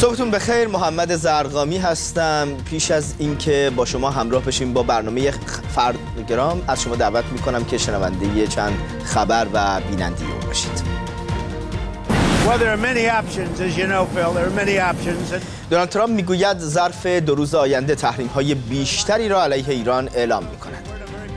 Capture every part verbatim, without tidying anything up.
صبحتون بخیر. محمد زرقامی هستم. پیش از اینکه با شما همراه بشیم با برنامه فردگرام، از شما دعوت میکنم که شنونده چند خبر و بیننده اون باشید. دونالد ترامپ میگوید ظرف دو روز آینده تحریم‌های بیشتری را علیه ایران اعلام می‌کند.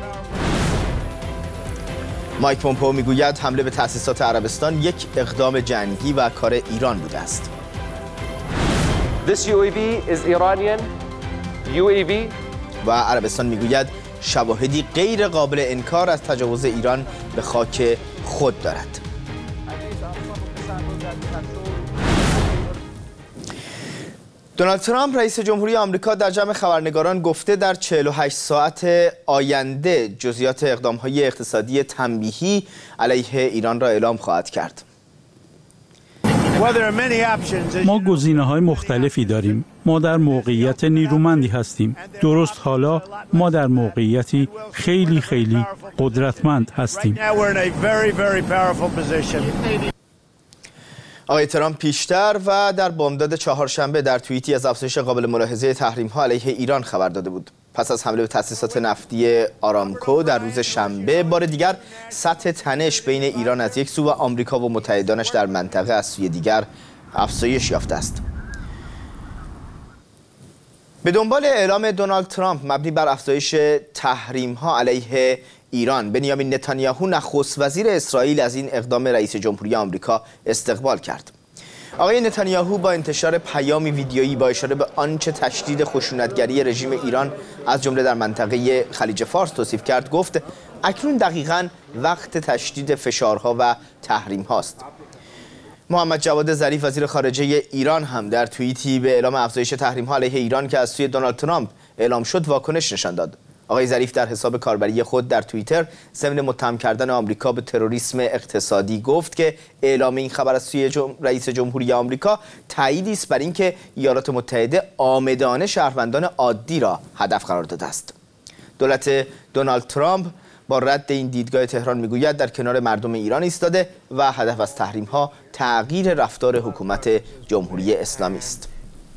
مایک پومپئو میگوید حمله به تأسیسات عربستان یک اقدام جنگی و کار ایران بوده است. This U A V is Iranian U A V. و عربستان میگوید شواهدی غیر قابل انکار از تجاوز ایران به خاک خود دارد. دونالد ترامپ رئیس جمهوری آمریکا در جمع خبرنگاران گفته در چهل و هشت ساعت آینده جزئیات اقدام‌های اقتصادی تنبیهی علیه ایران را اعلام خواهد کرد. ما گزینه‌های مختلفی داریم. ما در موقعیت نیرومندی هستیم. درست حالا ما در موقعیتی خیلی خیلی قدرتمند هستیم. آقای ترامپ پیشتر و در بامداد چهارشنبه در توییتی از افزایش قابل ملاحظه تحریم‌ها علیه ایران خبر داده بود. پس از حمله به تأسیسات نفتی آرامکو در روز شنبه، بار دیگر سطح تنش بین ایران از یک سو و آمریکا و متحدانش در منطقه از سوی دیگر افزایش یافته است. به دنبال اعلام دونالد ترامپ مبنی بر افزایش تحریم‌ها علیه ایران، بنیامین نتانیاهو نخست وزیر اسرائیل از این اقدام رئیس جمهوری آمریکا استقبال کرد. آقای نتانیاهو با انتشار پیامی ویدیویی با اشاره به آنچه تشدید خشونتگری رژیم ایران از جمله در منطقه خلیج فارس توصیف کرد، گفت اکنون دقیقاً وقت تشدید فشارها و تحریم هاست. محمد جواد ظریف وزیر خارجه ایران هم در توییتی به اعلام افزایش تحریم ها علیه ایران که از سوی دونالد ترامپ اعلام شد واکنش نشان داد. آقای ظریف در حساب کاربری خود در توییتر ضمن متهم کردن آمریکا به تروریسم اقتصادی گفت که اعلام این خبر از سوی جم... رئیس جمهوری آمریکا تأییدی است بر اینکه ایالات متحده عامدانه شهروندان عادی را هدف قرار داده است. دولت دونالد ترامپ با رد این دیدگاه تهران میگوید در کنار مردم ایران ایستاده و هدف از تحریم‌ها تغییر رفتار حکومت جمهوری اسلامی است.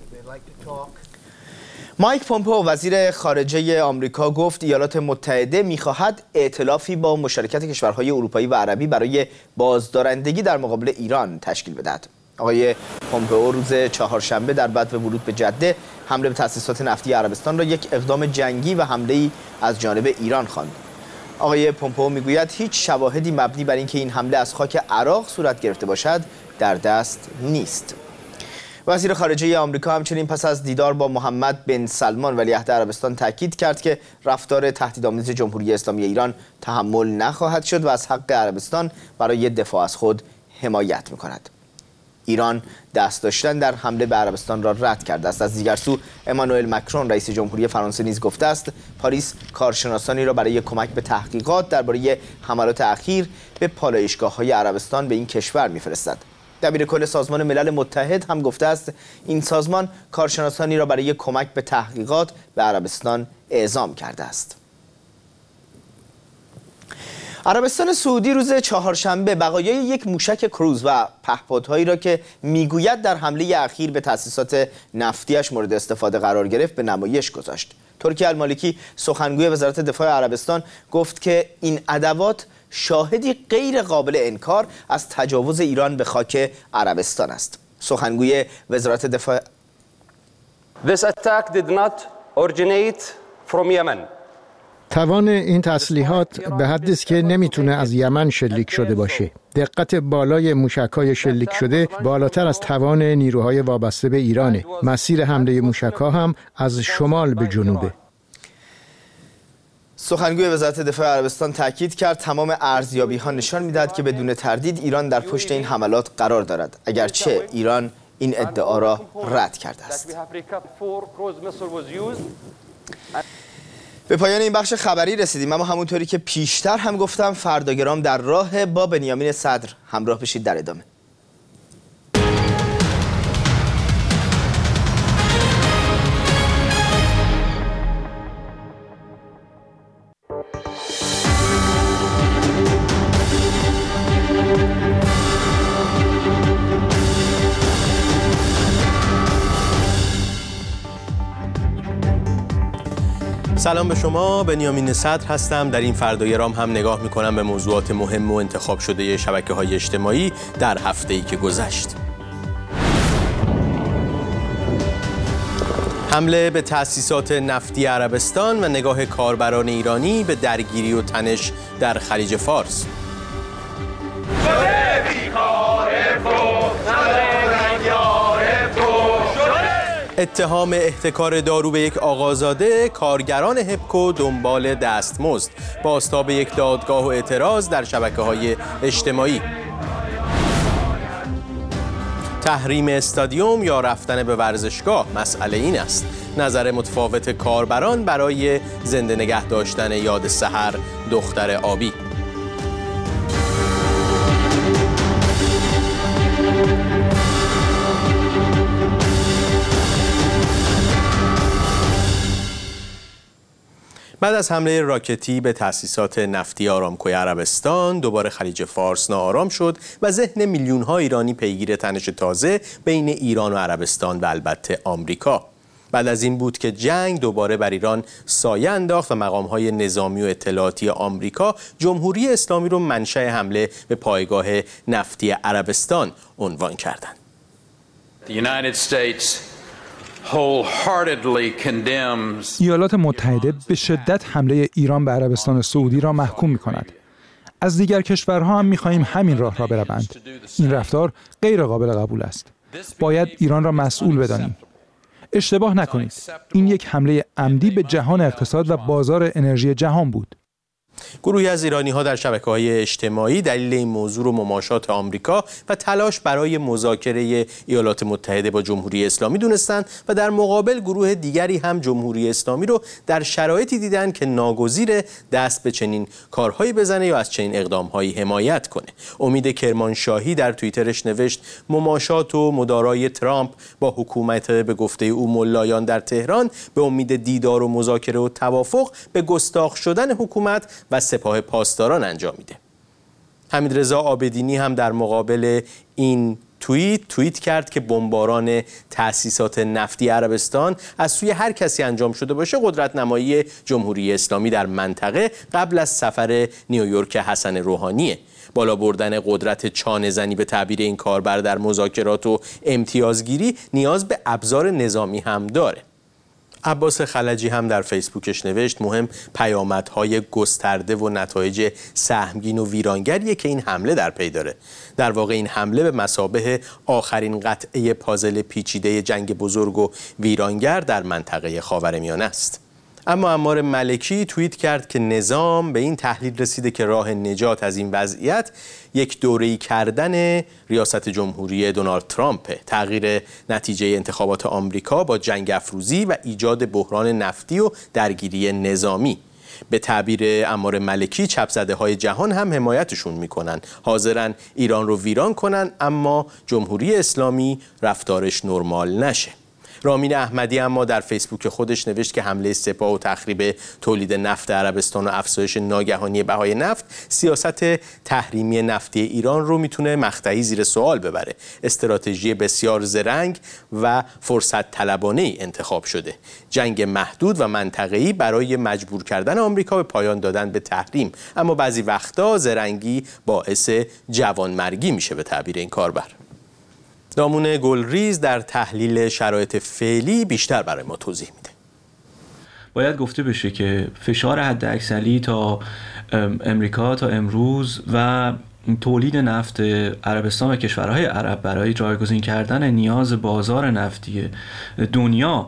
مایک پومپئو وزیر خارجه آمریکا گفت ایالات متحده می‌خواهد ائتلافی با مشارکت کشورهای اروپایی و عربی برای بازدارندگی در مقابل ایران تشکیل بدهد. آقای پومپئو روز چهارشنبه در بدو ورود به جده حمله به تأسیسات نفتی عربستان را یک اقدام جنگی و حمله‌ای از جانب ایران خواند. آقای پومپئو میگوید هیچ شواهدی مبنی بر اینکه این حمله از خاک عراق صورت گرفته باشد در دست نیست. وزیر خارجه آمریکا همچنین پس از دیدار با محمد بن سلمان ولیعهد عربستان تاکید کرد که رفتار تهدیدآمیز جمهوری اسلامی ایران تحمل نخواهد شد و از حق عربستان برای دفاع از خود حمایت می‌کند. ایران دست داشتن در حمله به عربستان را رد کرده است. از دیگر سو امانوئل مکرون رئیس جمهوری فرانسه نیز گفته است پاریس کارشناسانی را برای کمک به تحقیقات درباره حملات اخیر به پالایشگاه‌های عربستان به این کشور می‌فرستد. دبیر کل سازمان ملل متحد هم گفته است این سازمان کارشناسانی را برای کمک به تحقیقات به عربستان اعزام کرده است. عربستان سعودی روز چهارشنبه بقایای یک موشک کروز و پهپادهایی را که میگوید در حمله اخیر به تأسیسات نفتیش مورد استفاده قرار گرفت به نمایش گذاشت. ترکی المالکی سخنگوی وزارت دفاع عربستان گفت که این ادوات شاهدی غیر قابل انکار از تجاوز ایران به خاک عربستان است. سخنگوی وزارت دفاع This attack did not originate from Yemen. توان این تسلیحات به حدی است که نمیتونه از یمن شلیک شده باشه. دقت بالای موشک‌های شلیک شده بالاتر از توان نیروهای وابسته به ایرانه. مسیر حمله موشک‌ها هم از شمال به جنوبه. سخنگوی وزارت دفاع عربستان تاکید کرد تمام ارزیابی‌ها نشان می‌دهد که بدون تردید ایران در پشت این حملات قرار دارد، اگرچه ایران این ادعا را رد کرده است. به پایان این بخش خبری رسیدیم، اما همونطوری که پیشتر هم گفتم فرداگرام در راه با بنیامین صدر همراه بشید در ادامه. سلام به شما، بنیامین صدر هستم. در این فردای رام هم نگاه میکنم به موضوعات مهم و انتخاب شده شبکه‌های اجتماعی در هفته‌ای که گذشت. حمله به تأسیسات نفتی عربستان و نگاه کاربران ایرانی به درگیری و تنش در خلیج فارس. اتهام احتکار دارو به یک آقازاده، کارگران هپکو دنبال دستمزد، بازتاب یک دادگاه و اعتراض در شبکه‌های اجتماعی. تحریم استادیوم یا رفتن به ورزشگاه، مسئله این است. نظر متفاوت کاربران برای زنده نگه داشتن یاد سحر دختر آبی. بعد از حمله راکتی به تأسیسات نفتی آرامکوی عربستان، دوباره خلیج فارس ناآرام شد و ذهن میلیون‌ها ایرانی پیگیر تنش تازه بین ایران و عربستان و البته آمریکا. بعد از این بود که جنگ دوباره بر ایران سایه انداخت و مقام‌های نظامی و اطلاعاتی آمریکا جمهوری اسلامی رو منشأ حمله به پایگاه نفتی عربستان عنوان کردند. The United States ایالات متحده به شدت حمله ایران به عربستان سعودی را محکوم می‌کند. از دیگر کشورها هم می‌خواهیم همین راه را بروند. این رفتار غیر قابل قبول است. باید ایران را مسئول بدانیم. اشتباه نکنید. این یک حمله عمدی به جهان اقتصاد و بازار انرژی جهان بود. گروهی از ایرانی‌ها در شبکه‌های اجتماعی دلیل این موضوع رو مماشات آمریکا و تلاش برای مذاکره ایالات متحده با جمهوری اسلامی دونستند و در مقابل گروه دیگری هم جمهوری اسلامی رو در شرایطی دیدن که ناگزیر دست به چنین کارهایی بزنه یا از چنین اقدام‌هایی حمایت کنه. امید کرمانشاهی در توییترش نوشت مماشات و مدارای ترامپ با حکومت به گفته او ملایان در تهران به امید دیدار و مذاکره و توافق به گستاخ شدن حکومت و سپاه پاسداران انجام میده. حمیدرضا عابدینی هم در مقابل این توییت توییت کرد که بمباران تأسیسات نفتی عربستان از سوی هر کسی انجام شده باشه قدرت نمایی جمهوری اسلامی در منطقه قبل از سفر نیویورک حسن روحانیه. بالا بردن قدرت چانه زنی به تعبیر این کاربر در مذاکرات و امتیازگیری نیاز به ابزار نظامی هم داره. عباس خلجی هم در فیسبوکش نوشت مهم پیامدهای گسترده و نتایج سهمگین و ویرانگریه که این حمله در پی داره. در واقع این حمله به مثابه آخرین قطعه پازل پیچیده جنگ بزرگ و ویرانگر در منطقه خاورمیانه است. اما عمار ملکی توییت کرد که نظام به این تحلیل رسیده که راه نجات از این وضعیت یک دوره‌ای کردن ریاست جمهوری دونالد ترامپ، تغییر نتیجه انتخابات آمریکا با جنگ افروزی و ایجاد بحران نفتی و درگیری نظامی. به تعبیر عمار ملکی چپ‌زده‌های جهان هم حمایتشون میکنن، حاضرن ایران رو ویران کنن اما جمهوری اسلامی رفتارش نرمال نشه. رامین احمدی اما در فیسبوک خودش نوشت که حمله سپاه و تخریب تولید نفت عربستان و افزایش ناگهانی بهای نفت سیاست تحریمی نفتی ایران رو میتونه مقطعی زیر سوال ببره. استراتژی بسیار زرنگ و فرصت طلبانه‌ای انتخاب شده. جنگ محدود و منطقه‌ای برای مجبور کردن آمریکا به پایان دادن به تحریم، اما بعضی وقتا زرنگی باعث جوانمرگی میشه به تعبیر این کاربر. دامون گلریز در تحلیل شرایط فعلی بیشتر برای ما توضیح میده. باید گفته بشه که فشار حداکثری تا امریکا تا امروز و تولید نفت عربستان و کشورهای عرب برای جایگزین کردن نیاز بازار نفتی دنیا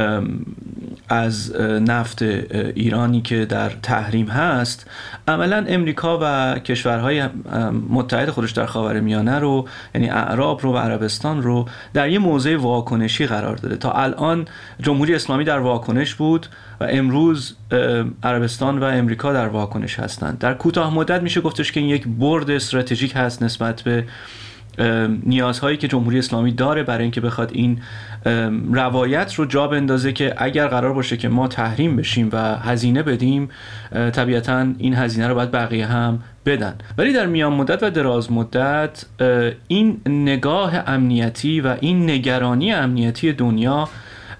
از نفت ایرانی که در تحریم هست، عملاً امریکا و کشورهای متحد خودش در خاورمیانه رو، یعنی اعراب رو و عربستان رو در یه موضع واکنشی قرار داده. تا الان جمهوری اسلامی در واکنش بود و امروز عربستان و امریکا در واکنش هستند. در کوتاه مدت میشه گفتش که این یک برد استراتژیک هست نسبت به نیازهایی که جمهوری اسلامی داره برای اینکه بخواد این روایت رو جا بندازه که اگر قرار باشه که ما تحریم بشیم و هزینه بدیم، طبیعتاً این هزینه رو باید بقیه هم بدن. ولی در میان مدت و دراز مدت این نگاه امنیتی و این نگرانی امنیتی دنیا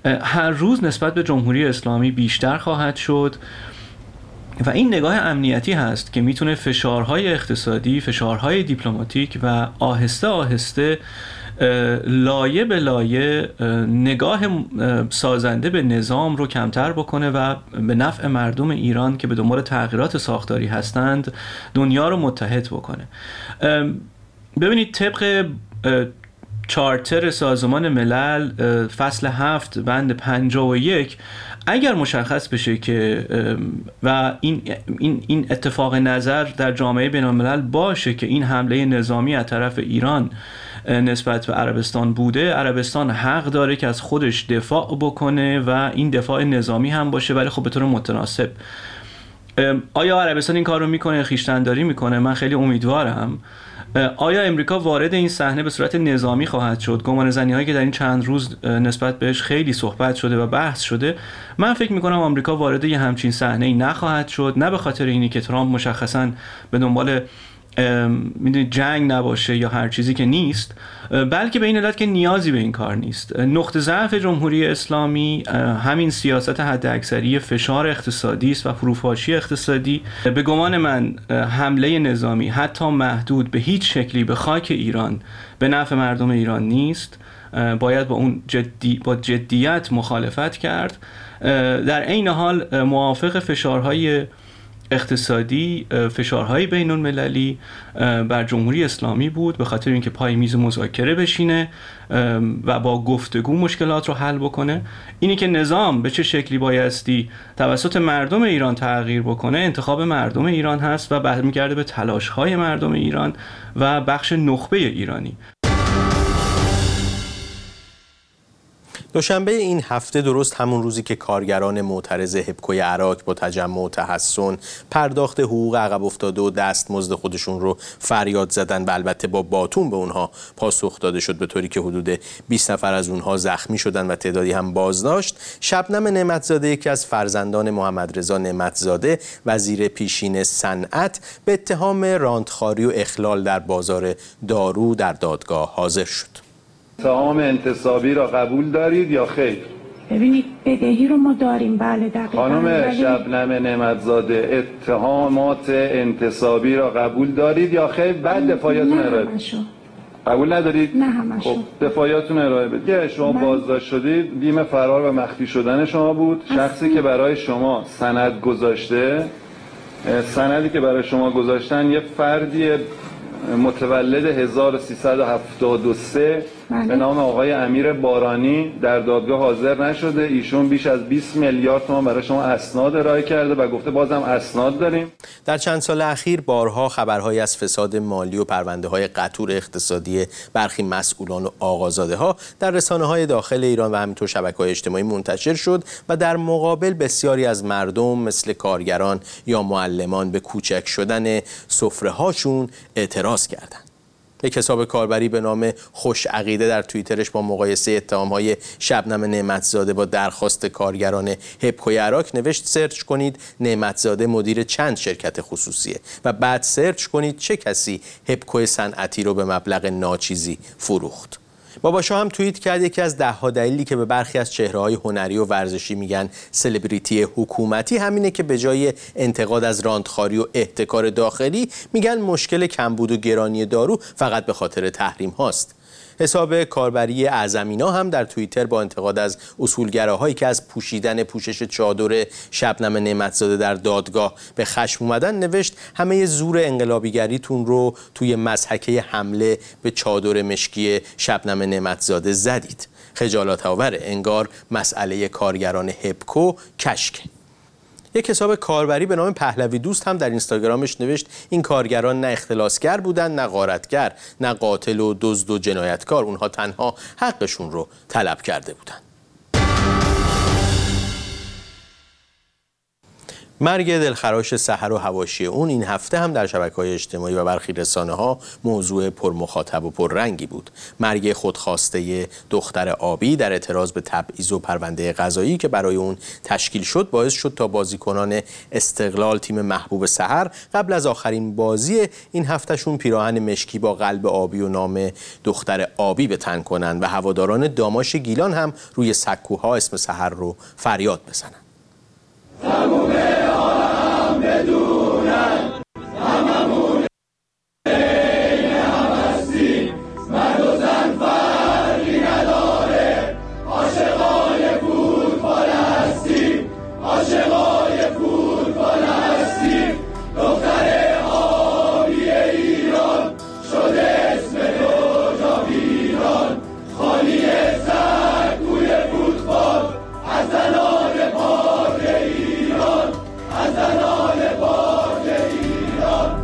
هر روز نسبت به جمهوری اسلامی بیشتر خواهد شد و این نگاه امنیتی هست که میتونه فشارهای اقتصادی، فشارهای دیپلماتیک و آهسته آهسته لایه به لایه نگاه سازنده به نظام رو کمتر بکنه و به نفع مردم ایران که به دنبال تغییرات ساختاری هستند دنیا رو متحد بکنه. ببینید طبق چارتر سازمان ملل فصل هفت بند پنجاه و یک اگر مشخص بشه که و این این این اتفاق نظر در جامعه بین‌الملل باشه که این حمله نظامی از طرف ایران نسبت به عربستان بوده، عربستان حق داره که از خودش دفاع بکنه و این دفاع نظامی هم باشه، ولی خب به طور متناسب. آیا عربستان این کار رو میکنه، خویشتن‌داری میکنه؟ من خیلی امیدوارم. آیا امریکا وارد این صحنه به صورت نظامی خواهد شد؟ گمانه‌زنی هایی که در این چند روز نسبت بهش خیلی صحبت شده و بحث شده، من فکر میکنم آمریکا وارد یه همچین صحنه‌ای نخواهد شد، نه به خاطر اینی که ترامپ مشخصاً به دنبال میدونید جنگ نباشه یا هر چیزی که نیست، بلکه به این علت که نیازی به این کار نیست. نقطه ضعف جمهوری اسلامی همین سیاست حداکثری فشار اقتصادی است و فروپاشی اقتصادی. به گمان من حمله نظامی حتی محدود به هیچ شکلی به خاک ایران به نفع مردم ایران نیست. باید با اون جدی با جدیت مخالفت کرد. در عین حال موافق فشارهای اقتصادی، فشارهای بین المللی بر جمهوری اسلامی بود به خاطر اینکه پای میز مذاکره بشینه و با گفتگو مشکلات رو حل بکنه. اینی که نظام به چه شکلی بایستی توسط مردم ایران تغییر بکنه انتخاب مردم ایران هست و برمیگرده به تلاش‌های مردم ایران و بخش نخبه ایرانی. دوشنبه این هفته، درست همون روزی که کارگران معترض هپکوی عراق با تجمع و تحسن پرداخت حقوق عقب افتاده و دستمزد خودشون رو فریاد زدن و البته با باتون به اونها پاسخ داده شد، به طوری که حدود بیست نفر از اونها زخمی شدن و تعدادی هم بازداشت، شبنم نعمتزاده، یکی از فرزندان محمد رضا نعمتزاده وزیر پیشین صنعت، به اتهام راندخواری و اخلال در بازار دارو در دادگاه حاضر شد. اتهام انتصابی را قبول دارید یا خیر؟ ببینید بدهی رو ما داریم. بله دقیقاً. خانم شبنم نعمتزاده، اتهامات انتصابی را قبول دارید یا خیر؟ بعد دفاعیتون ارائه بدید. قبول ندارید؟ نه همشو. خب دفاعیتون ارائه بدید. که شما من... بازداشت شدید، بیم فرار و مخفی شدن شما بود. شخصی که برای شما سند گذاشته، سندی که برای شما گذاشتن یه فردی متولد هزار و سیصد و هفتاد و سه به نام آقای امیر بارانی در دادگاه حاضر نشده. ایشون بیش از بیست میلیارد تومان برای شما اسناد ارائه کرده و گفته بازم اسناد داریم. در چند سال اخیر بارها خبرهایی از فساد مالی و پرونده‌های قطور اقتصادی برخی مسئولان و آقازاده‌ها در رسانه‌های داخل ایران و همینطور شبکه‌های اجتماعی منتشر شد و در مقابل بسیاری از مردم مثل کارگران یا معلمان به کوچک شدن سفره‌هاشون اعتراض کردند. یک حساب کاربری به نام خوش عقیده در توییترش با مقایسه اتهام‌های شبنم نعمتزاده با درخواست کارگران هپکوی عراق نوشت سرچ کنید نعمتزاده مدیر چند شرکت خصوصیه و بعد سرچ کنید چه کسی هپکوی صنعتی رو به مبلغ ناچیزی فروخت. بابا شاه هم توییت کرد یکی از ده ها دلیلی که به برخی از چهره‌های هنری و ورزشی میگن سلبریتی حکومتی همینه که به جای انتقاد از راندخواری و احتکار داخلی میگن مشکل کمبود و گرانی دارو فقط به خاطر تحریم هاست. حساب کاربری اعظمینا هم در توییتر با انتقاد از اصولگراهایی که از پوشیدن پوشش چادر شبنم نعمتزاده در دادگاه به خشم اومدن نوشت همه زور انقلابیگریتون رو توی مضحکه حمله به چادر مشکی شبنم نعمتزاده زدید. خجالت آور، انگار مسئله کارگران هپکو کشک. یک حساب کاربری به نام پهلوی دوست هم در اینستاگرامش نوشت این کارگران نه اختلاسگر بودن، نه غارتگر، نه قاتل و دزد و جنایتکار، اونها تنها حقشون رو طلب کرده بودن. مرگ دلخراش سحر و حواشی اون این هفته هم در شبکه‌های اجتماعی و برخی رسانه‌ها موضوع پرمخاطب و پررنگی بود. مرگ خودخواسته دختر آبی در اعتراض به تبعیض و پرونده قضایی که برای اون تشکیل شد باعث شد تا بازیکنان استقلال تیم محبوب سحر قبل از آخرین بازی این هفتهشون پیراهن مشکی با قلب آبی و نام دختر آبی به تن کنن و هواداران داماش گیلان هم روی سکوها اسم سحر رو فریاد بزنن. تموم عالم بدونن هممون این هم هستیم، مرد و زن فرقی نداره، عاشقای فوتبال هستیم، عاشقای فوتبال هستیم. دختر آبی ایران شده اسم دوجا ویران، خالی سکوی فوتبال از زنان پاک ایران، از زنان پاک ایران.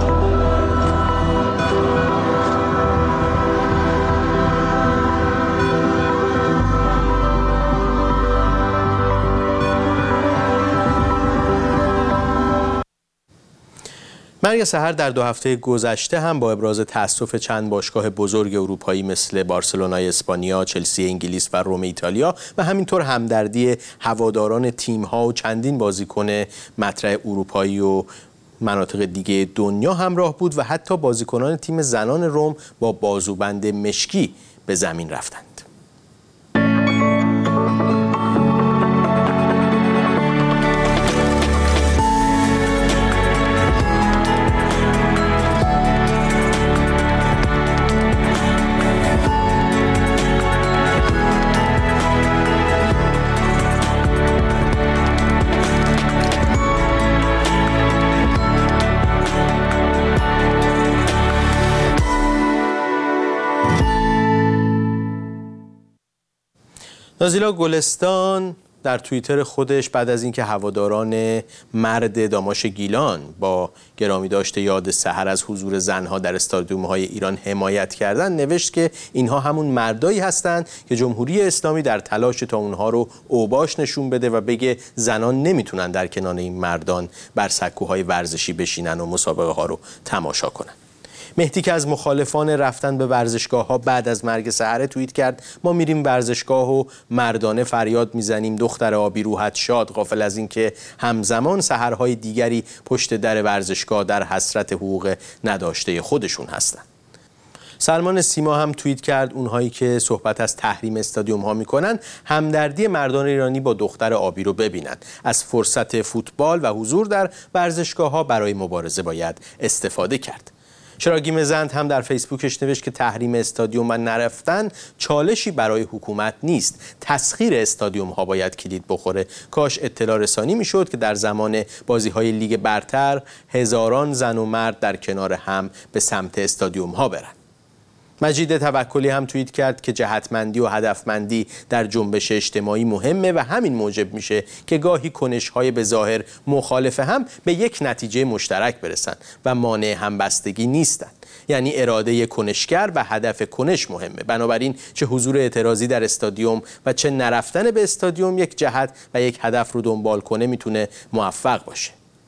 مرگ سحر در دو هفته گذشته هم با ابراز تأسف چند باشگاه بزرگ اروپایی مثل بارسلونای اسپانیا، چلسی انگلیس و روم ایتالیا و همینطور همدردی هواداران تیم‌ها و چندین بازیکن مطرح اروپایی و مناطق دیگه دنیا همراه بود و حتی بازیکنان تیم زنان روم با بازوبند مشکی به زمین رفتند. نازیلا گلستان در توییتر خودش بعد از اینکه هواداران مرد داماش گیلان با گرامی داشته یاد سحر از حضور زنها در استادیوم‌های ایران حمایت کردند نوشت که اینها همون مردایی هستند که جمهوری اسلامی در تلاش تا اونها رو اوباش نشون بده و بگه زنان نمیتونن در کنار این مردان بر سکوهای ورزشی بشینن و مسابقه ها رو تماشا کنن. مهدی که از مخالفان رفتن به ورزشگاه ها بعد از مرگ سحر توییت کرد ما میریم ورزشگاه و مردانه فریاد میزنیم دختر آبی روحت شاد، غافل از اینکه همزمان سحرهای دیگری پشت در ورزشگاه در حسرت حقوق نداشته خودشون هستند. سلمان سیما هم توییت کرد اونهایی که صحبت از تحریم استادیوم ها میکنن همدردی مردان ایرانی با دختر آبی رو ببینن. از فرصت فوتبال و حضور در ورزشگاه ها برای مبارزه باید استفاده کرد. شراگی مزند هم در فیسبوکش نوشت که تحریم استادیوم و نرفتن چالشی برای حکومت نیست. تسخیر استادیوم ها باید کلید بخوره. کاش اطلاع رسانی میشد که در زمان بازی های لیگ برتر هزاران زن و مرد در کنار هم به سمت استادیوم ها برن. مجید توکلی هم توییت کرد که جهتمندی و هدفمندی در جنبش اجتماعی مهمه و همین موجب میشه که گاهی کنش‌های به ظاهر مخالف هم به یک نتیجه مشترک برسن و مانع همبستگی نیستن. یعنی اراده کنشگر و هدف کنش مهمه. بنابراین چه حضور اعتراضی در استادیوم و چه نرفتن به استادیوم یک جهت و یک هدف رو دنبال کنه میتونه موفق باشه.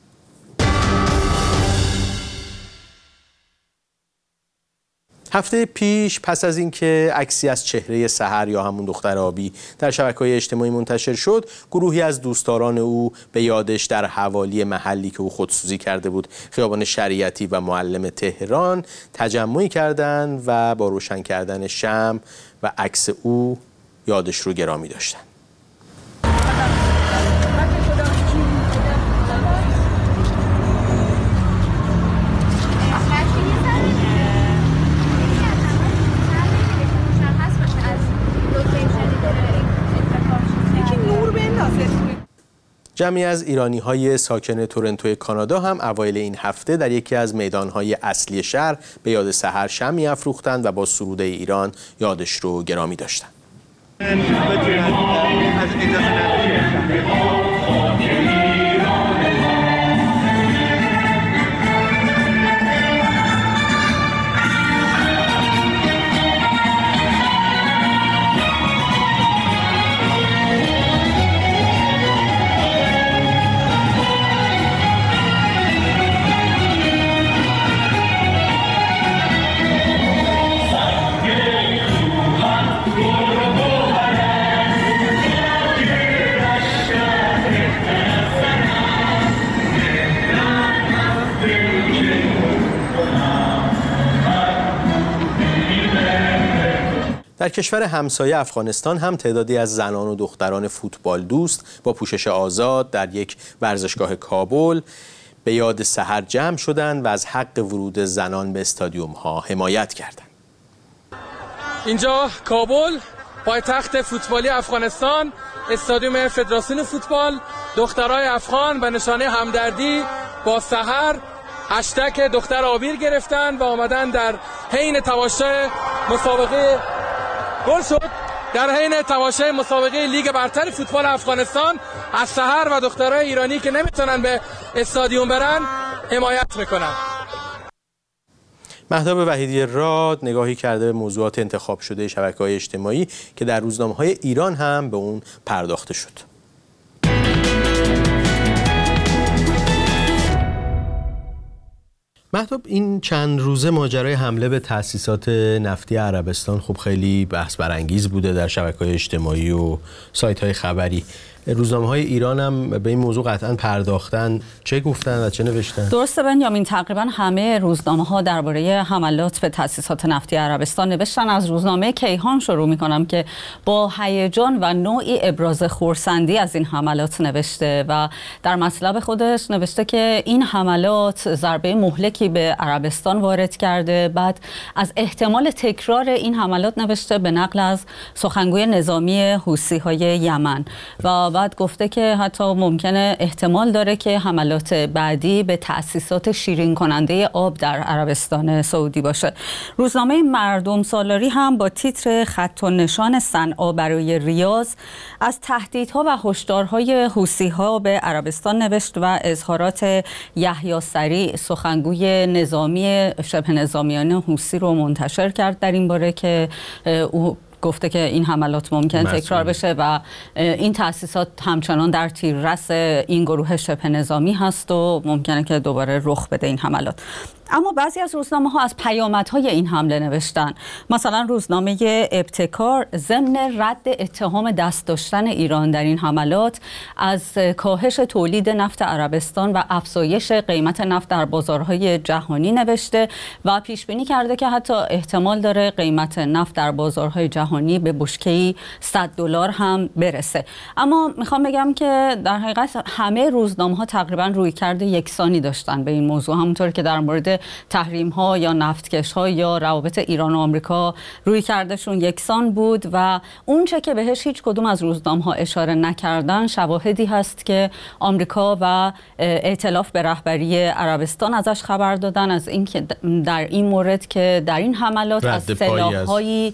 هفته پیش پس از اینکه عکسی از چهره سحر یا همون دختر آبی در شبکه‌های اجتماعی منتشر شد، گروهی از دوستداران او به یادش در حوالی محلی که او خودسوزی کرده بود، خیابان شریعتی و معلم تهران، تجمعی کردند و با روشن کردن شمع و عکس او یادش رو گرامی داشتند. جمعی از ایرانی‌های ساکن تورنتو کانادا هم اوایل این هفته در یکی از میدان‌های اصلی شهر به یاد سحر شمعی افروختند و با سرود ایران یادش رو گرامی داشتند. در کشور همسایه افغانستان هم تعدادی از زنان و دختران فوتبال دوست با پوشش آزاد در یک ورزشگاه کابل به یاد سحر جمع شدند و از حق ورود زنان به استادیوم ها حمایت کردند. اینجا کابل، پایتخت فوتبالی افغانستان، استادیوم فدراسیون فوتبال، دخترای افغان به نشانه همدردی با سحر هشتگ دختر آبیر گرفتن و آمدن در حین تماشای مسابقه گل شد در حین تماشای مسابقه لیگ برتر فوتبال افغانستان از سحر و دخترای ایرانی که نمیتونن به استادیوم برن حمایت میکنن. مهتاب وحیدی راد نگاهی کرده به موضوعات انتخاب شده شبکه‌های اجتماعی که در روزنامه‌های ایران هم به اون پرداخته شد. مهتاب، این چند روزه ماجرای حمله به تأسیسات نفتی عربستان خب خیلی بحث برانگیز بوده در شبکه‌های اجتماعی و سایت‌های خبری. روزنامه‌های ایران هم به این موضوع قطعاً پرداختن. چه گفتن و چه نوشتن؟ درسته بنیامین، تقریبا همه روزنامه‌ها درباره حملات به تأسیسات نفتی عربستان نوشتن. از روزنامه کیهان شروع می‌کنم که با هیجان و نوعی ابراز خرسندی از این حملات نوشته و در مطلب خودش نوشته که این حملات ضربه مهلکی به عربستان وارد کرده. بعد از احتمال تکرار این حملات نوشته به نقل از سخنگوی نظامی حوثی‌های یمن و بعد گفته که حتی ممکنه احتمال داره که حملات بعدی به تأسیسات شیرین کننده آب در عربستان سعودی باشه. روزنامه مردم سالاری هم با تیتر خط و نشان صنعا برای ریاض از تهدیدها و هشدارهای حوثی‌ها به عربستان نوشت و اظهارات یحیی سریع سخنگوی نظامی شبه نظامیان حوثی رو منتشر کرد در این باره که او گفته که این حملات ممکن تکرار بشه و این تأسیسات همچنان در تیررس این گروه شبه نظامی هست و ممکنه که دوباره رخ بده این حملات. اما بعضی از روزنامه‌ها از پیامدهای این حمله نوشتن. مثلا روزنامه ابتکار ضمن رد اتهام دست داشتن ایران در این حملات از کاهش تولید نفت عربستان و افزایش قیمت نفت در بازارهای جهانی نوشته و پیش بینی کرده که حتی احتمال داره قیمت نفت در بازارهای جهانی به بشکه‌ای صد دلار هم برسه. اما میخوام بگم که در حقیقت همه روزنامه‌ها تقریبا رویکرد یکسانی داشتن به این موضوع، همونطور که در مورد تحریم ها یا نفتکش ها یا روابط ایران و آمریکا روی کردشون یکسان بود و اونچه که بهش هیچ کدوم از روزنامه ها اشاره نکردن شواهدی هست که آمریکا و ائتلاف به رهبری عربستان ازش خبر دادن، از این که در این مورد که در این حملات از سلاح‌هایی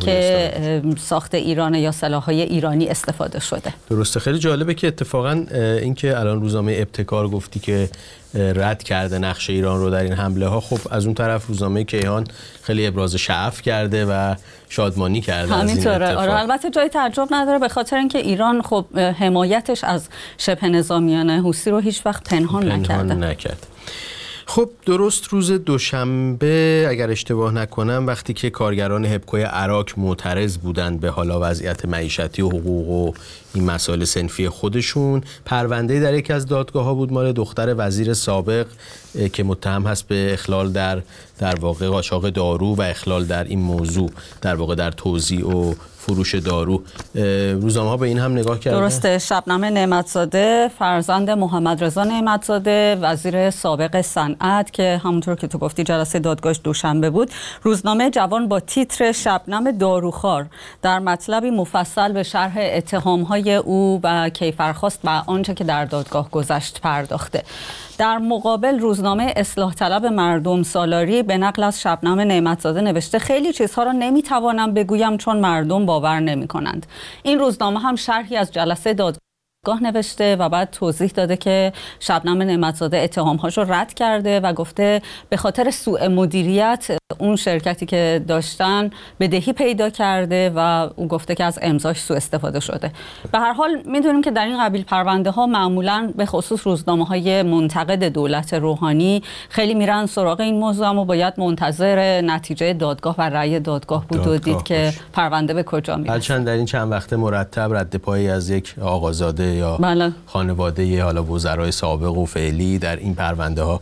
که ساخت ایران یا سلاح‌های ایرانی استفاده شده. درسته. خیلی جالبه که اتفاقا اینکه الان روزنامه ابتکار گفتی که رد کرده نقش ایران رو در این حمله ها، خب از اون طرف روزنامه کیهان خیلی ابراز شعف کرده و شادمانی کرده از این اتفاق. آره، البته جای تعجب نداره به خاطر اینکه ایران خب حمایتش از شبه نظامیان حوثی رو هیچ وقت پنهان, پنهان نکرده. نکرد. خب درست روز دوشنبه اگر اشتباه نکنم وقتی که کارگران هبکوی عراق معترض بودند به حالا وضعیت معیشتی و حقوق و این مسائل صنفی خودشون، پرونده در یکی از دادگاه‌ها بود مال دختر وزیر سابق که متهم هست به اخلال در در واقع قاچاق دارو و اخلال در این موضوع، در واقع در توزیع و فروش دارو. روزنامه‌ها به این هم نگاه کردن؟ درسته. شبنم نعمتزاده فرزند محمد رضا نعمتزاده وزیر سابق صنعت که همونطور که تو گفتی جلسه دادگاهش دوشنبه بود، روزنامه جوان با تیتر شبنم داروخوار در مطلبی مفصل به شرح اتهام‌های او و کیفرخواست و آنچه که در دادگاه گذشت پرداخته. در مقابل روزنامه اصلاح طلب مردم سالاری به نقل از شبنم نعمتزاده نوشته خیلی چیزها را نمیتوانم بگویم چون مردم باور نمی کنند. این روزنامه هم شرحی از جلسه دادگاه نوشته و بعد توضیح داده که شبنم نعمتزاده اتهام‌هاش رو رد کرده و گفته به خاطر سوء مدیریت اون شرکتی که داشتن بدهی پیدا کرده و او گفته که از امضاش سوء استفاده شده. به هر حال میدونیم که در این قبیل پرونده ها معمولاً به خصوص روزنامه‌های منتقد دولت روحانی خیلی میرن سراغ این موضوع، اما باید منتظر نتیجه دادگاه و رأی دادگاه بود دادگاه و دید باش. که پرونده به کجا میرسه. هرچند در این چند وقته مرتب رد پایی از یک آقازاده یا بله. خانواده حالا وزرای سابق و فعلی در این پرونده ها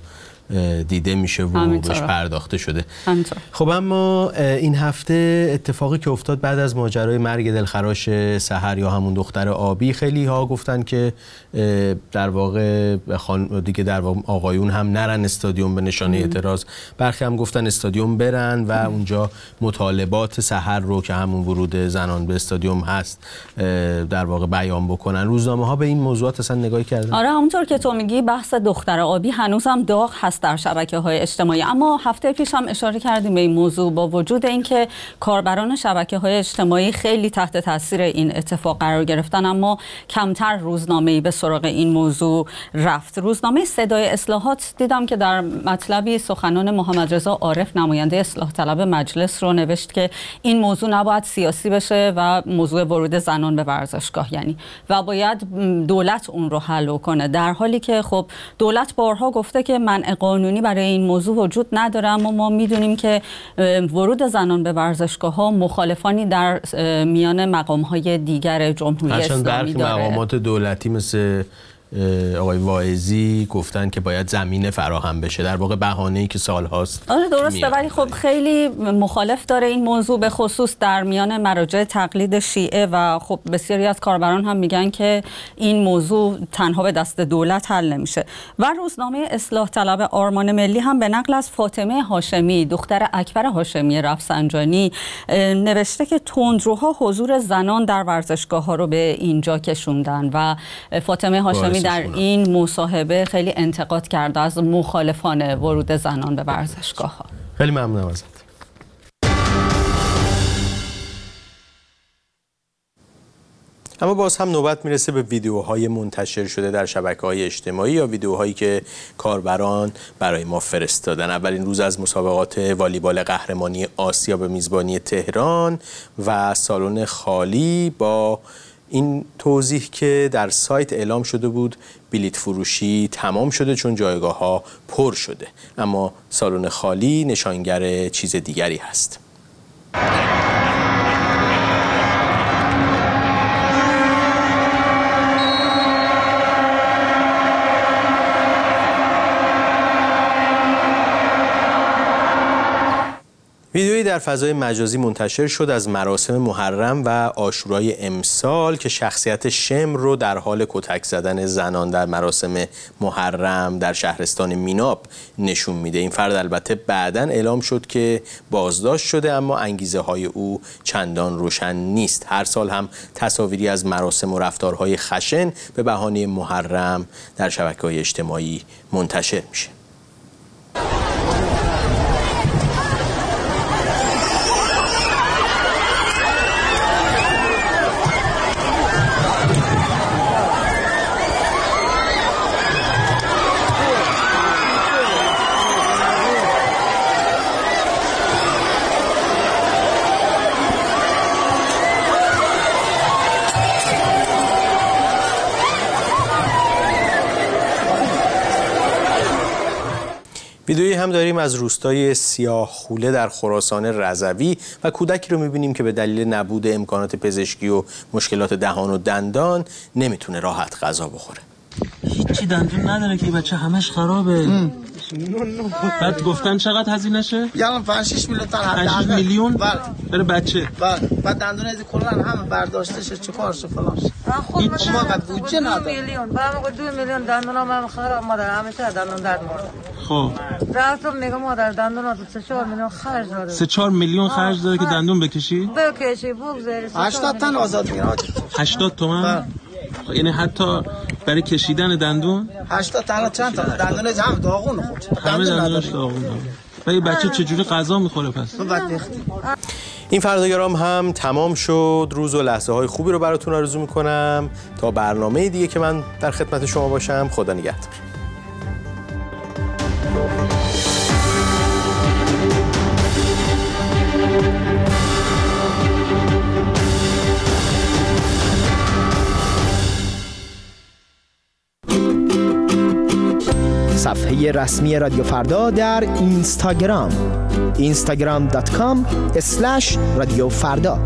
دیده میشه و همینطور. بهش پرداخته شده. همینطور. خب اما این هفته اتفاقی که افتاد بعد از ماجرای مرگ دلخراش سحر یا همون دختر آبی، خیلی ها گفتن که در واقع خان... دیگه در واقع آقایون هم نرن استادیوم به نشانه اعتراض، برخی هم گفتن استادیوم برن و اونجا مطالبات سحر رو که همون ورود زنان به استادیوم هست در واقع بیان بکنن. روزنامه ها به این موضوعات اصلا نگاهی کردن؟ آره همونطور که تو میگی بحث دختر آبی هنوزم داغ هست در شبکه‌های اجتماعی، اما هفته پیش هم اشاره کردیم به این موضوع. با وجود اینکه کاربران شبکه‌های اجتماعی خیلی تحت تاثیر این اتفاق قرار گرفتن، اما کمتر روزنامه‌ای به سراغ این موضوع رفت. روزنامه صدای اصلاحات دیدم که در مطلبی سخنان محمد رضا عارف نماینده اصلاح طلب مجلس رو نوشت که این موضوع نباید سیاسی بشه و موضوع ورود زنان به ورزشگاه یعنی و باید دولت اون رو حل کنه، در حالی که خب دولت بارها گفته که منع قانونی برای این موضوع وجود نداره، اما ما میدونیم که ورود زنان به ورزشگاه‌ها مخالفانی در میان مقام‌های دیگر جمهوری اسلامی داره. مقامات دولتی مثل آقای واعظی گفتن که باید زمینه فراهم بشه، در واقع بهانه‌ای که سال‌هاست. آره درسته، ولی خب خیلی مخالف داره این موضوع، به خصوص در میان مراجع تقلید شیعه و خب بسیاری از کاربران هم میگن که این موضوع تنها به دست دولت حل نمیشه. و روزنامه اصلاح طلب آرمان ملی هم به نقل از فاطمه هاشمی دختر اکبر هاشمی رفسنجانی نوشته که تندروها حضور زنان در ورزشگاه‌ها رو به اینجا کشوندن و فاطمه هاشمی در این مصاحبه خیلی انتقاد کرده از مخالفان ورود زنان به ورزشگاه‌ها. خیلی ممنونم ازت. اما باز هم نوبت میرسه به ویدیوهای منتشر شده در شبکه‌های اجتماعی یا ویدیوهایی که کاربران برای ما فرستادن. اولین روز از مسابقات والیبال قهرمانی آسیا به میزبانی تهران و سالن خالی با این توضیح که در سایت اعلام شده بود بلیت فروشی تمام شده چون جایگاه ها پر شده، اما سالن خالی نشانگر چیز دیگری هست. ویدیویی در فضای مجازی منتشر شد از مراسم محرم و عاشورای امسال که شخصیت شمر رو در حال کتک زدن زنان در مراسم محرم در شهرستان میناب نشون میده. این فرد البته بعداً اعلام شد که بازداشت شده، اما انگیزه های او چندان روشن نیست. هر سال هم تصاویری از مراسم و رفتارهای خشن به بهانه محرم در شبکه‌های اجتماعی منتشر میشه. ویدئویی هم داریم از روستای سیاه خوله در خراسان رضوی و کودکی رو می‌بینیم که به دلیل نبود امکانات پزشکی و مشکلات دهان و دندان نمیتونه راحت غذا بخوره. هیچی دندون نداره که بچه همش خرابه. بعد گفتن چقدر هزینه شه؟ یعنی پنج شش میلیون تا پنج شش میلیون برای بچه. بله. بعد دندون از کلا همه برداشته شه چیکار شه فلان شه. هیچ ما قد بودجه نداره. میلیون بعد دو میلیون دندونام هم خراب مادر همیشه دندون درد میکنه. خب راستم میگم مادر دندونات سه چهار میلیون خرج داره. سه چهار میلیون خرج داره که دندون بکشی؟ بکشی بگذاری. هشتاد تا آزاد میره. هشتاد تومن؟ یعنی حتی برای کشیدن دندون هشتاد تا چند تا دندون هم داغون خورد. همه دندونش داغون. و یه بچه چجوری غذا میخوره پس؟ این فرداگرام هم تمام شد. روز و لحظه های خوبی رو براتون آرزو میکنم تا برنامه دیگه که من در خدمت شما باشم. خدا نگهدار. صفحه رسمی رادیو فردا در اینستاگرام اینستاگرام دات کام اسلش رادیو فردا.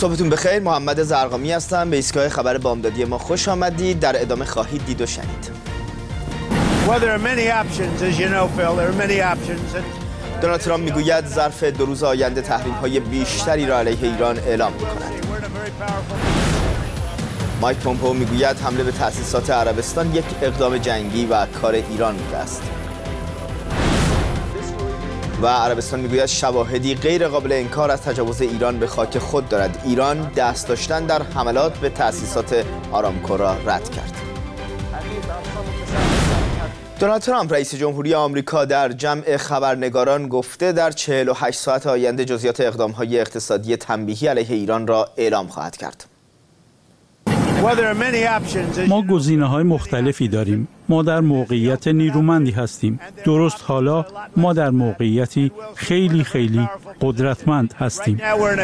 صبحتون بخیر. محمد زرقامی هستم. به ایستگاه خبر بامدادی ما خوش آمدید. در ادامه خواهید دید و شنید. دونالد ترامپ میگوید ظرف دو روز آینده تحریم‌های بیشتری را علیه ایران اعلام می‌کند. مایک پومپئو میگوید حمله به تأسیسات عربستان یک اقدام جنگی و کار ایران بوده است. و عربستان میگوید شواهدی غیر قابل انکار از تجاوز ایران به خاک خود دارد. ایران دست داشتن در حملات به تأسیسات آرامکو را رد کرد. دونالد ترامپ رئیس جمهوری آمریکا در جمع خبرنگاران گفته در چهل و هشت ساعت آینده جزئیات اقدام‌های اقتصادی تنبیهی علیه ایران را اعلام خواهد کرد. ما گزینه‌های مختلفی داریم. ما در موقعیت نیرومندی هستیم. درست حالا ما در موقعیتی خیلی خیلی قدرتمند هستیم.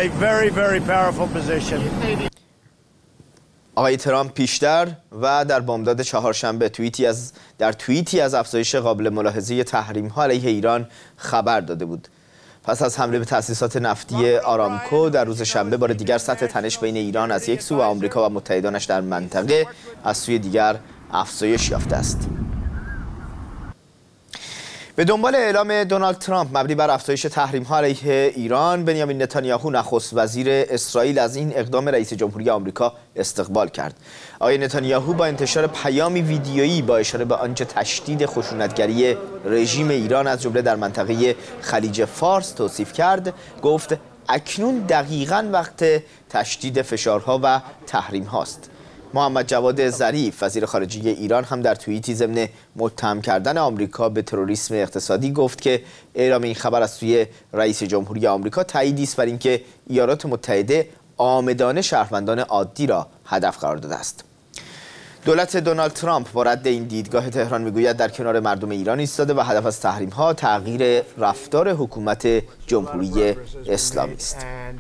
آقای ترامپ پیشتر و در بامداد چهارشنبه توییتی از در توییتی از افزایش قابل ملاحظه تحریم‌ها علیه ایران خبر داده بود. پس از حمله به تأسیسات نفتی آرامکو در روز شنبه بار دیگر سطح تنش بین ایران از یک سو و آمریکا و متحدانش در منطقه از سوی دیگر افزایش یافته است. به دنبال اعلام دونالد ترامپ مبنی بر افزایش تحریم‌ها علیه ایران، بنیامین نتانیاهو نخست وزیر اسرائیل از این اقدام رئیس جمهوری آمریکا استقبال کرد. آقای نتانیاهو با انتشار پیامی ویدیویی با اشاره به آنچه تشدید خشونتگری رژیم ایران از جمله در منطقه خلیج فارس توصیف کرد، گفت اکنون دقیقاً وقت تشدید فشارها و تحریم هاست. محمد جواد ظریف وزیر خارجه ایران هم در توییتی ضمن متهم کردن آمریکا به تروریسم اقتصادی گفت که اعلام این خبر از سوی رئیس جمهوری آمریکا تاییدی است بر اینکه ایالات متحده عامدانه شهروندان عادی را هدف قرار داده است. دولت دونالد ترامپ با رد این دیدگاه تهران میگوید در کنار مردم ایران ایستاده و هدف از تحریم‌ها تغییر رفتار حکومت جمهوری اسلامی است.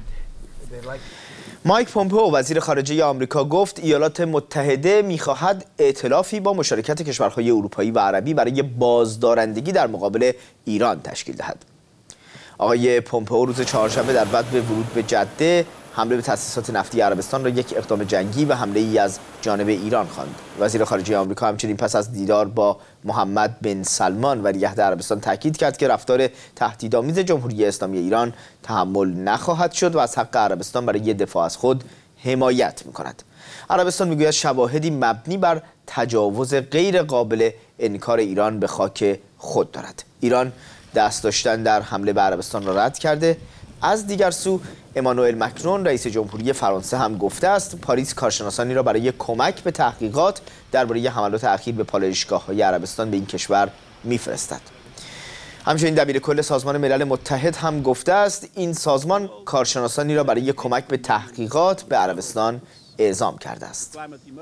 مایک پومپئو وزیر خارجه آمریکا گفت ایالات متحده می‌خواهد ائتلافی با مشارکت کشورهای اروپایی و عربی برای بازدارندگی در مقابل ایران تشکیل دهد. آقای پومپئو روز چهارشنبه در بعد به ورود به جده حمله به تأسیسات نفتی عربستان را یک اقدام جنگی و حمله ای از جانب ایران خواند. وزیر خارجه آمریکا همچنین پس از دیدار با محمد بن سلمان ولیعهد عربستان تاکید کرد که رفتار تهدیدآمیز جمهوری اسلامی ایران تحمل نخواهد شد و از حق عربستان برای دفاع از خود حمایت می‌کند. عربستان میگوید شواهدی مبنی بر تجاوز غیر قابل انکار ایران به خاک خود دارد. ایران دست داشتن در حمله به عربستان را رد کرده. از دیگر سو امانوئل مکرون رئیس جمهوری فرانسه هم گفته است پاریس کارشناسانی را برای کمک به تحقیقات درباره حملات اخیر به پالایشگاه‌های عربستان به این کشور می‌فرستد. همچنین دبیر کل سازمان ملل متحد هم گفته است این سازمان کارشناسانی را برای کمک به تحقیقات به عربستان اعزام کرده است.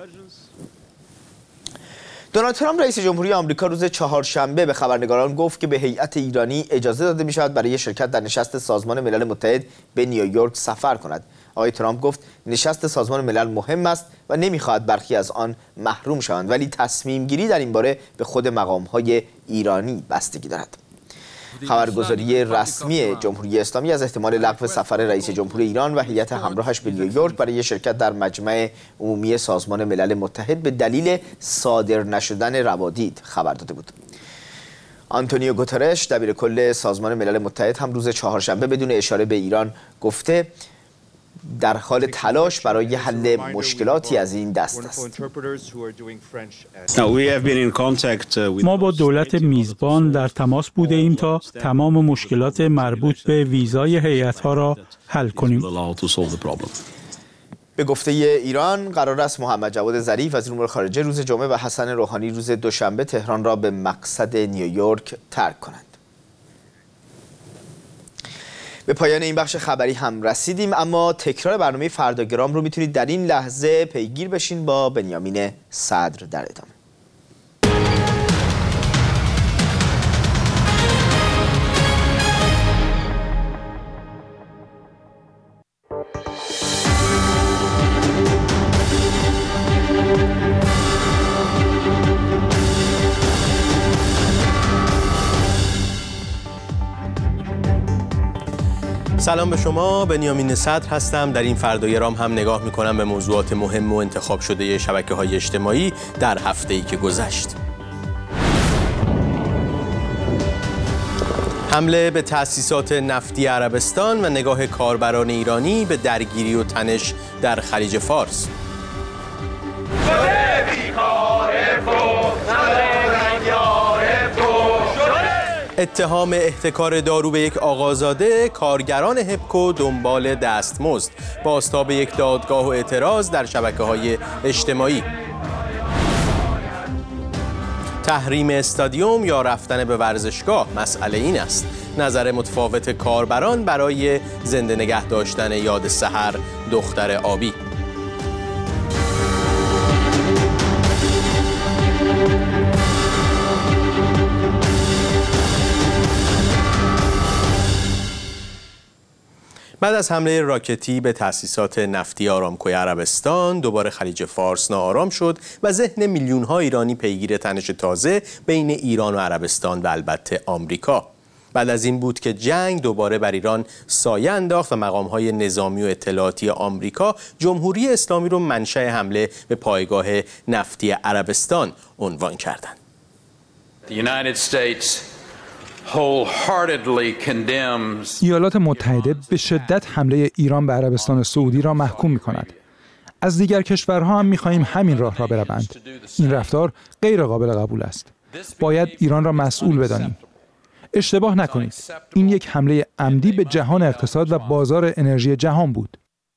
دونالد ترامپ رئیس جمهوری آمریکا روز چهارشنبه به خبرنگاران گفت که به هیئت ایرانی اجازه داده می‌شود برای شرکت در نشست سازمان ملل متحد به نیویورک سفر کند. آقای ترامپ گفت نشست سازمان ملل مهم است و نمی‌خواهد برخی از آن محروم شوند، ولی تصمیم گیری در این باره به خود مقام‌های ایرانی بستگی دارد. خبرگزاری رسمی جمهوری اسلامی از احتمال لغو سفر رئیس جمهور ایران و هیئت همراهش به نیویورک برای شرکت در مجمع عمومی سازمان ملل متحد به دلیل صادر نشدن روادید خبر داده بود. آنتونیو گوترش دبیر کل سازمان ملل متحد هم روز چهارشنبه بدون اشاره به ایران گفته در حال تلاش برای حل مشکلاتی از این دست است. ما با دولت میزبان در تماس بوده ایم تا تمام مشکلات مربوط به ویزای هیئت‌ها را حل کنیم. به گفته ایران قرار است محمد جواد ظریف وزیر امور خارجه روز جمعه و حسن روحانی روز دوشنبه تهران را به مقصد نیویورک ترک کنند. به پایان این بخش خبری هم رسیدیم، اما تکرار برنامه فرداگرام رو میتونید در این لحظه پیگیر بشین با بنیامین صدر در ادامه. سلام به شما، بنیامین صدر هستم. در این فردای رام هم نگاه میکنم به موضوعات مهم و انتخاب شده شبکه‌های اجتماعی در هفته‌ای که گذشت. حمله به تأسیسات نفتی عربستان و نگاه کاربران ایرانی به درگیری و تنش در خلیج فارس. اتهام احتکار دارو به یک آقازاده، کارگران هپکو دنبال دستمزد، بازتاب یک دادگاه و اعتراض در شبکه‌های اجتماعی. تحریم استادیوم یا رفتن به ورزشگاه، مسئله این است. نظر متفاوت کاربران برای زنده نگه داشتن یاد سحر دختر آبی. بعد از حمله راکتی به تأسیسات نفتی آرامکوی عربستان، دوباره خلیج فارس ناآرام شد و ذهن میلیون‌ها ایرانی پیگیر تنش تازه بین ایران و عربستان و البته آمریکا. بعد از این بود که جنگ دوباره بر ایران سایه انداخت و مقام‌های نظامی و اطلاعاتی آمریکا جمهوری اسلامی رو منشأ حمله به پایگاه نفتی عربستان عنوان کردند. The United States wholeheartedly condemns. ایالات متحده به شدت حمله ایران به عربستان سعودی را محکوم می‌کند. از دیگر کشورها هم می‌خواهیم همین راه را بروند. این رفتار غیر قابل قبول است. باید ایران را مسئول بدانیم. اشتباه نکنید. این یک حمله عمدی به جهان اقتصاد و بازار انرژی جهان بود.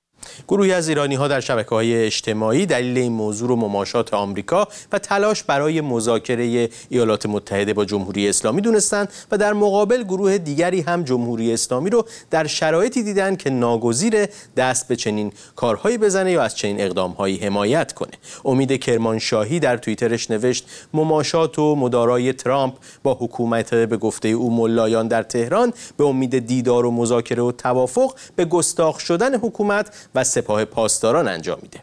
گروهی از ایرانی‌ها در شبکه‌های اجتماعی دلیل این موضوع رو مماشات آمریکا و تلاش برای مذاکره ایالات متحده با جمهوری اسلامی دونستند و در مقابل گروه دیگری هم جمهوری اسلامی رو در شرایطی دیدن که ناگزیر دست به چنین کارهایی بزنه یا از چنین اقدام‌هایی حمایت کنه. امید کرمانشاهی در توییترش نوشت مماشات و مدارای ترامپ با حکومت به گفته او ملایان در تهران به امید دیدار و مذاکره و توافق به گستاخ شدن حکومت و سپاه پاسداران انجام میده.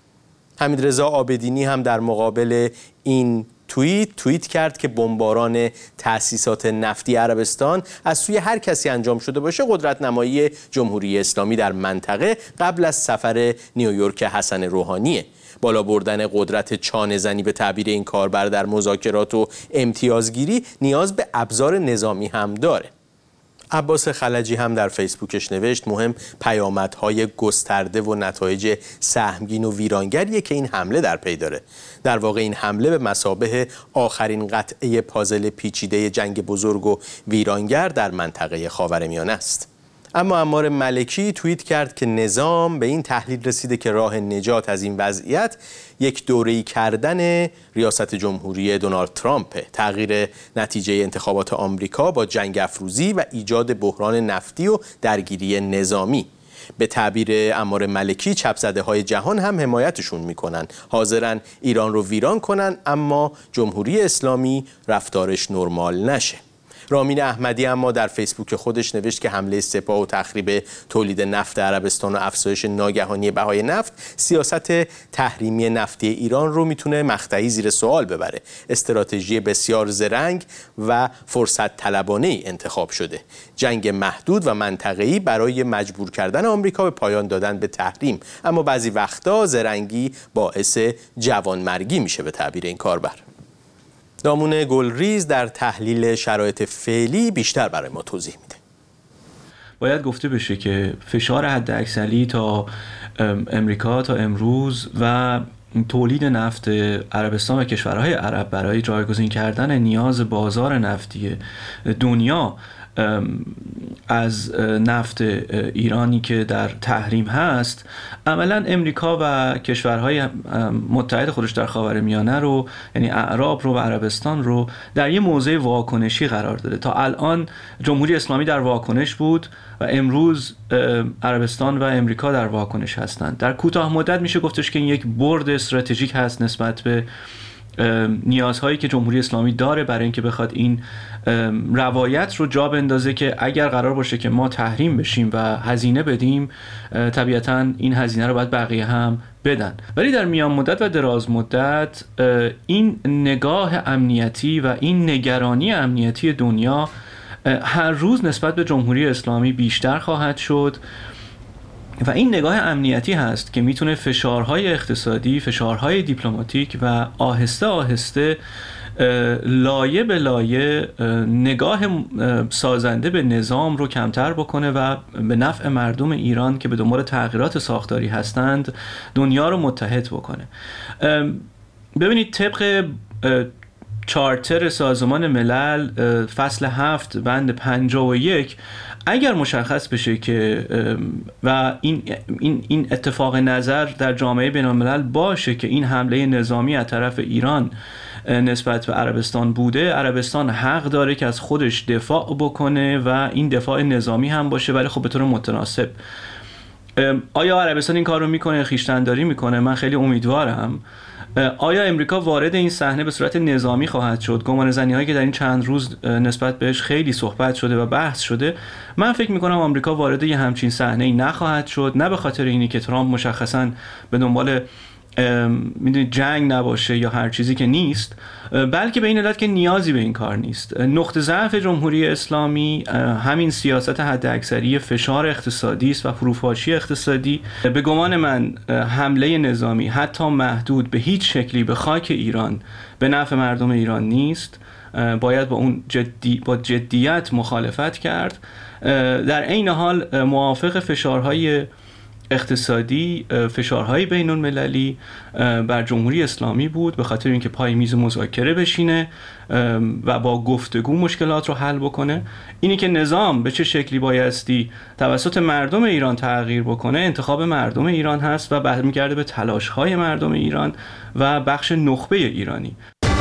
حمیدرضا عابدینی هم در مقابل این توییت توییت کرد که بمباران تأسیسات نفتی عربستان از سوی هر کسی انجام شده باشه قدرت نمایی جمهوری اسلامی در منطقه قبل از سفر نیویورک حسن روحانیه. بالا بردن قدرت چانه زنی به تعبیر این کاربر در مذاکرات و امتیازگیری نیاز به ابزار نظامی هم داره. عباس خلجی هم در فیسبوکش نوشت مهم پیامدهای گسترده و نتایج سهمگین و ویرانگریه که این حمله در پی داره. در واقع این حمله به مثابه آخرین قطعه پازل پیچیده جنگ بزرگ و ویرانگر در منطقه خاورمیانه است. اما عمار ملکی توییت کرد که نظام به این تحلیل رسیده که راه نجات از این وضعیت یک دوره‌ای کردن ریاست جمهوری دونالد ترامپ، تغییر نتیجه انتخابات آمریکا با جنگ افروزی و ایجاد بحران نفتی و درگیری نظامی. به تعبیر عمار ملکی چپ‌زده‌های جهان هم حمایتشون میکنن، حاضرن ایران رو ویران کنن اما جمهوری اسلامی رفتارش نرمال نشه. رامین احمدی اما در فیسبوک خودش نوشت که حمله سپاه و تخریب تولید نفت عربستان و افزایش ناگهانی بهای نفت سیاست تحریمی نفتی ایران رو میتونه مقطعی زیر سوال ببره. استراتژی بسیار زرنگ و فرصت طلبانه انتخاب شده. جنگ محدود و منطقه‌ای برای مجبور کردن آمریکا به پایان دادن به تحریم، اما بعضی وقتا زرنگی باعث جوانمرگی میشه به تعبیر این کاربر. دامون گلریز در تحلیل شرایط فعلی بیشتر برای ما توضیح میده. باید گفته بشه که فشار حداکثری تا امریکا تا امروز و تولید نفت عربستان و کشورهای عرب برای جایگزین کردن نیاز بازار نفتی دنیا از نفت ایرانی که در تحریم هست، عملاً امریکا و کشورهای متحد خودش در خاورمیانه رو، یعنی اعراب رو و عربستان رو در یه موضع واکنشی قرار داده. تا الان جمهوری اسلامی در واکنش بود و امروز عربستان و امریکا در واکنش هستند. در کوتاه مدت میشه گفتش که این یک برد استراتژیک هست نسبت به نیازهایی که جمهوری اسلامی داره برای اینکه بخواد این روایت رو جا بندازه که اگر قرار باشه که ما تحریم بشیم و هزینه بدیم، طبیعتاً این هزینه رو باید بقیه هم بدن. ولی در میان مدت و دراز مدت این نگاه امنیتی و این نگرانی امنیتی دنیا هر روز نسبت به جمهوری اسلامی بیشتر خواهد شد و این نگاه امنیتی هست که میتونه فشارهای اقتصادی، فشارهای دیپلماتیک و آهسته آهسته لایه به لایه نگاه سازنده به نظام رو کمتر بکنه و به نفع مردم ایران که به دنبال تغییرات ساختاری هستند دنیا رو متحد بکنه. ببینید طبق چارتر سازمان ملل فصل هفت بند پنجاه و یک اگر مشخص بشه که و این این این اتفاق نظر در جامعه بین الملل باشه که این حمله نظامی از طرف ایران نسبت به عربستان بوده، عربستان حق داره که از خودش دفاع بکنه و این دفاع نظامی هم باشه، ولی خب به طور متناسب. آیا عربستان این کار رو میکنه، خویشتنداری میکنه؟ من خیلی امیدوارم. آیا امریکا وارد این صحنه به صورت نظامی خواهد شد؟ گمان زنی هایی که در این چند روز نسبت بهش خیلی صحبت شده و بحث شده، من فکر میکنم آمریکا وارد یه همچین صحنه ای نخواهد شد، نه به خاطر اینی که ترامپ مشخصاً به دنبال میدونید جنگ نباشه یا هر چیزی که نیست، بلکه به این علت که نیازی به این کار نیست. نقطه ضعف جمهوری اسلامی همین سیاست حداکثری فشار اقتصادی است و فروپاشی اقتصادی. به گمان من حمله نظامی حتی محدود به هیچ شکلی به خاک ایران به نفع مردم ایران نیست. باید با اون جدی با جدیت مخالفت کرد. در عین حال موافق فشارهای اقتصادی، فشارهای بین المللی بر جمهوری اسلامی بود، به خاطر اینکه پای میز مذاکره بشینه و با گفتگو مشکلات رو حل بکنه. اینی که نظام به چه شکلی بایستی توسط مردم ایران تغییر بکنه انتخاب مردم ایران هست و برمیگرده به تلاش‌های مردم ایران و بخش نخبه ایرانی.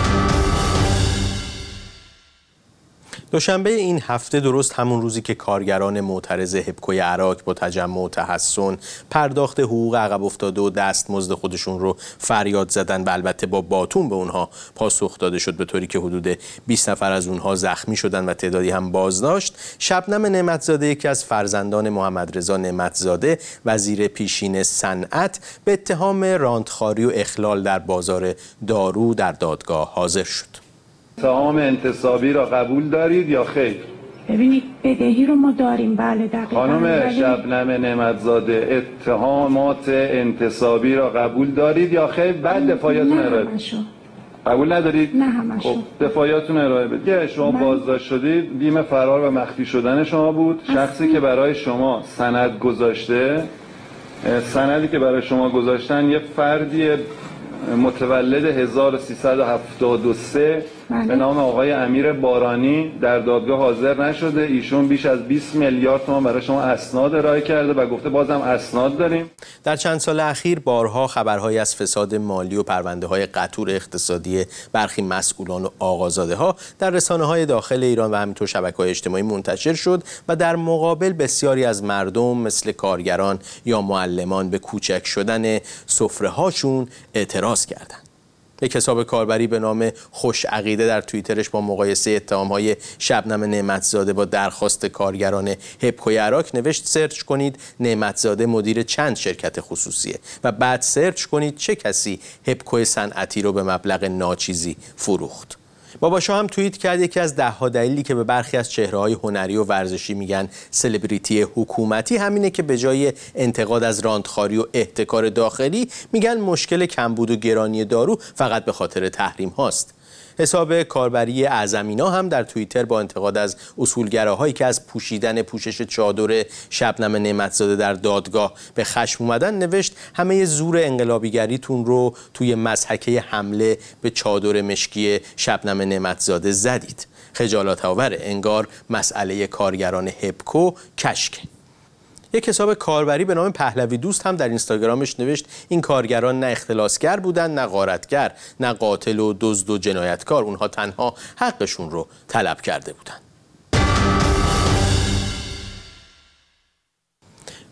دوشنبه این هفته، درست همون روزی که کارگران معترض هپکوی عراق با تجمع و تحسن پرداخت حقوق عقب افتاده و دستمزد خودشون رو فریاد زدن و البته با باتون به اونها پاسخ داده شد، به طوری که حدود بیست نفر از اونها زخمی شدن و تعدادی هم بازداشت، شبنم نعمتزاده، یکی از فرزندان محمد رضا نعمتزاده وزیر پیشین صنعت، به اتهام راندخواری و اخلال در بازار دارو در دادگاه حاضر شد. اتهام انتصابی را قبول دارید یا خیر؟ ببینید بدهی رو ما داریم. بله دقیقاً. خانم شبنم نعمتزاده، اتهامات انتصابی را قبول دارید یا خیر؟ بعد دفاعیتون ارائه بدید. قبول ندارید؟ نه همشو. خب دفاعیتون ارائه بدید. که شما من... بازداشت شدید، بیم فرار و مخفی شدن شما بود. شخصی که برای شما سند گذاشته، سندی که برای شما گذاشتن یه فردی متولد هزار و سیصد و هفتاد و سه به نام آقای امیر بارانی در دادگاه حاضر نشده. ایشون بیش از بیست میلیارد تومان برای شما اسناد ارائه کرده و گفته بازم اسناد داریم. در چند سال اخیر بارها خبرهایی از فساد مالی و پرونده‌های قطور اقتصادی برخی مسئولان و آقازاده‌ها در رسانه‌های داخل ایران و همینطور شبکه‌های اجتماعی منتشر شد و در مقابل بسیاری از مردم مثل کارگران یا معلمان به کوچک شدن سفره‌هاشون اعتراض کردند. یک حساب کاربری به نام خوش عقیده در توییترش با مقایسه اتهام‌های شبنم نعمتزاده با درخواست کارگران هپکوی عراق نوشت: سرچ کنید نعمتزاده مدیر چند شرکت خصوصیه و بعد سرچ کنید چه کسی هپکوی صنعتی رو به مبلغ ناچیزی فروخت. بابا شاه هم توییت کرد یکی از ده ها دلیلی که به برخی از چهره‌های هنری و ورزشی میگن سلبریتی حکومتی همینه که به جای انتقاد از راندخواری و احتکار داخلی میگن مشکل کمبود و گرانی دارو فقط به خاطر تحریم هاست. حساب کاربری اعظمینا هم در توییتر با انتقاد از اصولگراهایی که از پوشیدن پوشش چادر شبنم نعمتزاده در دادگاه به خشم اومدن نوشت: همه زور انقلابیگریتون رو توی مضحکه حمله به چادر مشکی شبنم نعمتزاده زدید. خجالت آوره، انگار مسئله کارگران هپکو کشکه. یک حساب کاربری به نام پهلوی دوست هم در اینستاگرامش نوشت: این کارگران نه اختلاسگر بودن، نه غارتگر، نه قاتل و دزد و جنایتکار، اونها تنها حقشون رو طلب کرده بودن.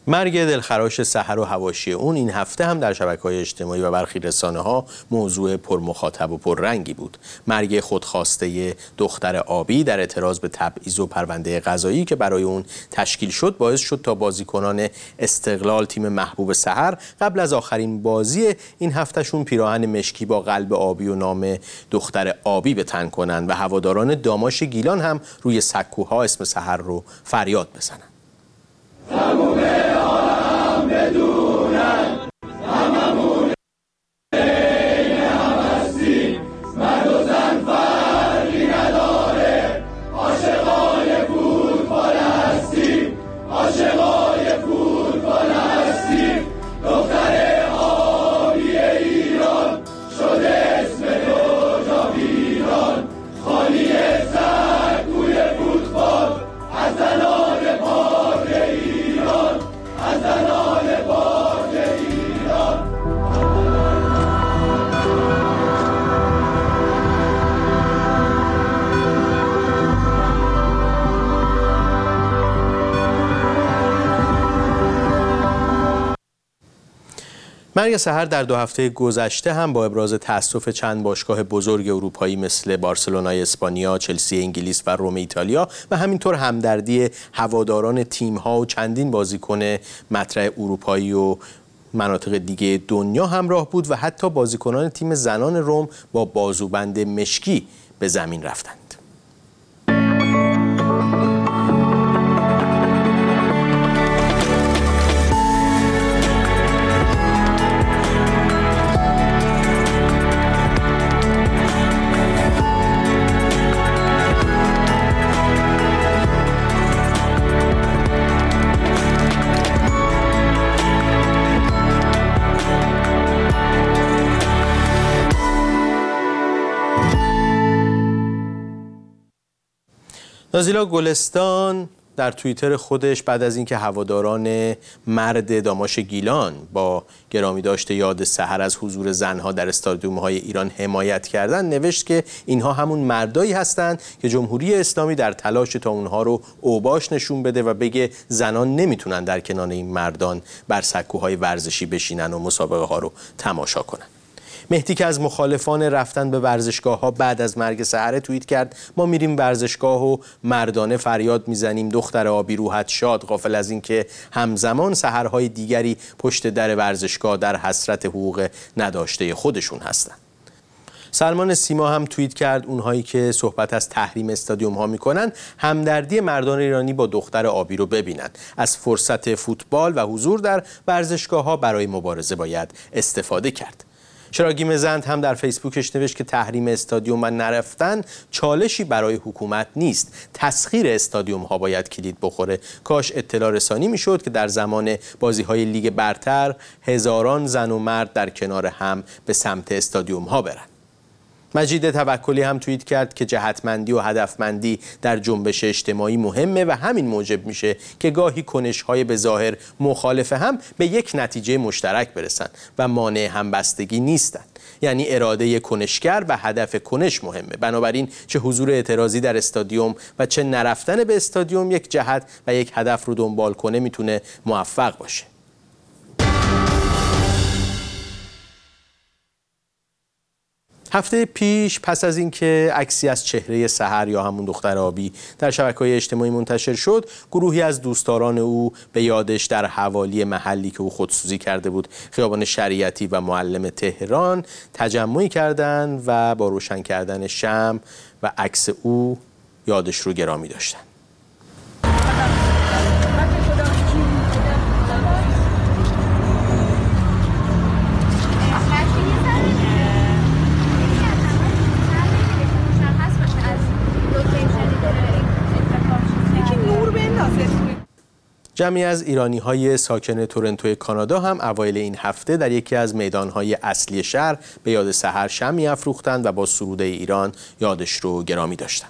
مرگ دلخراش سحر و حواشی اون این هفته هم در شبکه‌های اجتماعی و برخی رسانه‌ها موضوع پرمخاطب و پررنگی بود. مرگ خودخواسته دختر آبی در اعتراض به تبعیض و پرونده قضایی که برای اون تشکیل شد باعث شد تا بازیکنان استقلال تیم محبوب سحر قبل از آخرین بازی این هفتهشون پیراهن مشکی با قلب آبی و نام دختر آبی به تن کنن و هواداران داماش گیلان هم روی سکوها اسم سحر رو فریاد بزنن. تموم عالم بدونن هممون این هم هستیم، مرد و زن فرقی نداره، عاشقای فوتبال هستیم، عاشقای فوتبال هستیم. دختر آبی ایران شده اسم دو جام ایران، خالی سکوی فوتبال از زنان پاک ایران، از زنان پاک ایران. مرگ سحر در دو هفته گذشته هم با ابراز تأسف چند باشگاه بزرگ اروپایی مثل بارسلونای اسپانیا، چلسی انگلیس و روم ایتالیا و همینطور همدردی هواداران تیم‌ها و چندین بازیکن مطرح اروپایی و مناطق دیگه دنیا همراه بود و حتی بازیکنان تیم زنان روم با بازوبند مشکی به زمین رفتند. نازیلا گلستان در توییتر خودش بعد از اینکه هواداران مرد داماش گیلان با گرامی داشته یاد سحر از حضور زنها در استادیوم‌های ایران حمایت کردند نوشت که اینها همون مردایی هستند که جمهوری اسلامی در تلاش تا اونها رو اوباش نشون بده و بگه زنان نمیتونن در کنار این مردان بر سکوهای ورزشی بشینن و مسابقه ها رو تماشا کنن. مهدی که از مخالفان رفتن به ورزشگاه ها بعد از مرگ سحر توییت کرد ما میریم ورزشگاه و مردانه فریاد میزنیم دختر آبی روحت شاد، غافل از اینکه همزمان سحرهای دیگری پشت در ورزشگاه در حسرت حقوق نداشته خودشون هستند. سلمان سیما هم توییت کرد اونهایی که صحبت از تحریم استادیوم ها میکنن همدردی مردان ایرانی با دختر آبی رو ببینن. از فرصت فوتبال و حضور در ورزشگاه ها برای مبارزه باید استفاده کرد. شراگی مزند هم در فیسبوکش نوشت که تحریم استادیوم و نرفتن چالشی برای حکومت نیست. تسخیر استادیوم ها باید کلید بخوره. کاش اطلاع رسانی میشد که در زمان بازی های لیگ برتر هزاران زن و مرد در کنار هم به سمت استادیوم ها برن. مجید توکلی هم توییت کرد که جهتمندی و هدفمندی در جنبش اجتماعی مهمه و همین موجب میشه که گاهی کنش‌های به ظاهر مخالف هم به یک نتیجه مشترک برسن و مانع همبستگی نیستن. یعنی اراده کنشگر و هدف کنش مهمه. بنابراین چه حضور اعتراضی در استادیوم و چه نرفتن به استادیوم یک جهت و یک هدف رو دنبال کنه میتونه موفق باشه. هفته پیش پس از اینکه عکسی از چهره سحر یا همون دختر آبی در شبکه‌های اجتماعی منتشر شد، گروهی از دوستداران او به یادش در حوالی محلی که او خودسوزی کرده بود، خیابان شریعتی و معلم تهران، تجمعی کردند و با روشن کردن شمع و عکس او یادش رو گرامی داشتند. جمعی از ایرانی‌های ساکن تورنتو کانادا هم اوایل این هفته در یکی از میدان‌های اصلی شهر به یاد سحر شمعی افروختند و با سرود ایران یادش رو گرامی داشتند.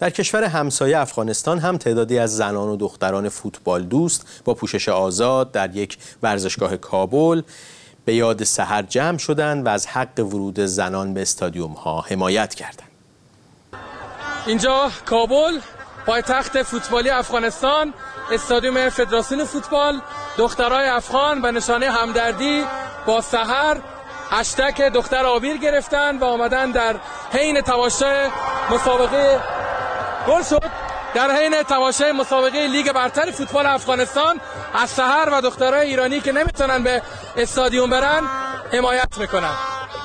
در کشور همسایه افغانستان هم تعدادی از زنان و دختران فوتبال دوست با پوشش آزاد در یک ورزشگاه کابل به یاد سحر جمع شدند و از حق ورود زنان به استادیوم ها حمایت کردند. اینجا کابل، پایتخت فوتبالی افغانستان، استادیوم فدراسیون فوتبال، دخترای افغان به نشانه همدردی با سحر هشتگ دختر آبیر گرفتن و آمدن در حین تماشای مسابقه گل شد در حین تماشای مسابقه لیگ برتر فوتبال افغانستان از سحر و دخترای ایرانی که نمیتونن به استادیوم برن حمایت میکنن.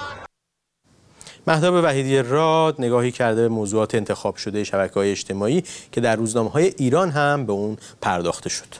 مهتاب وحیدی راد نگاهی کرده به موضوعات انتخاب شده شبکه‌های اجتماعی که در روزنامه‌های ایران هم به اون پرداخته شد.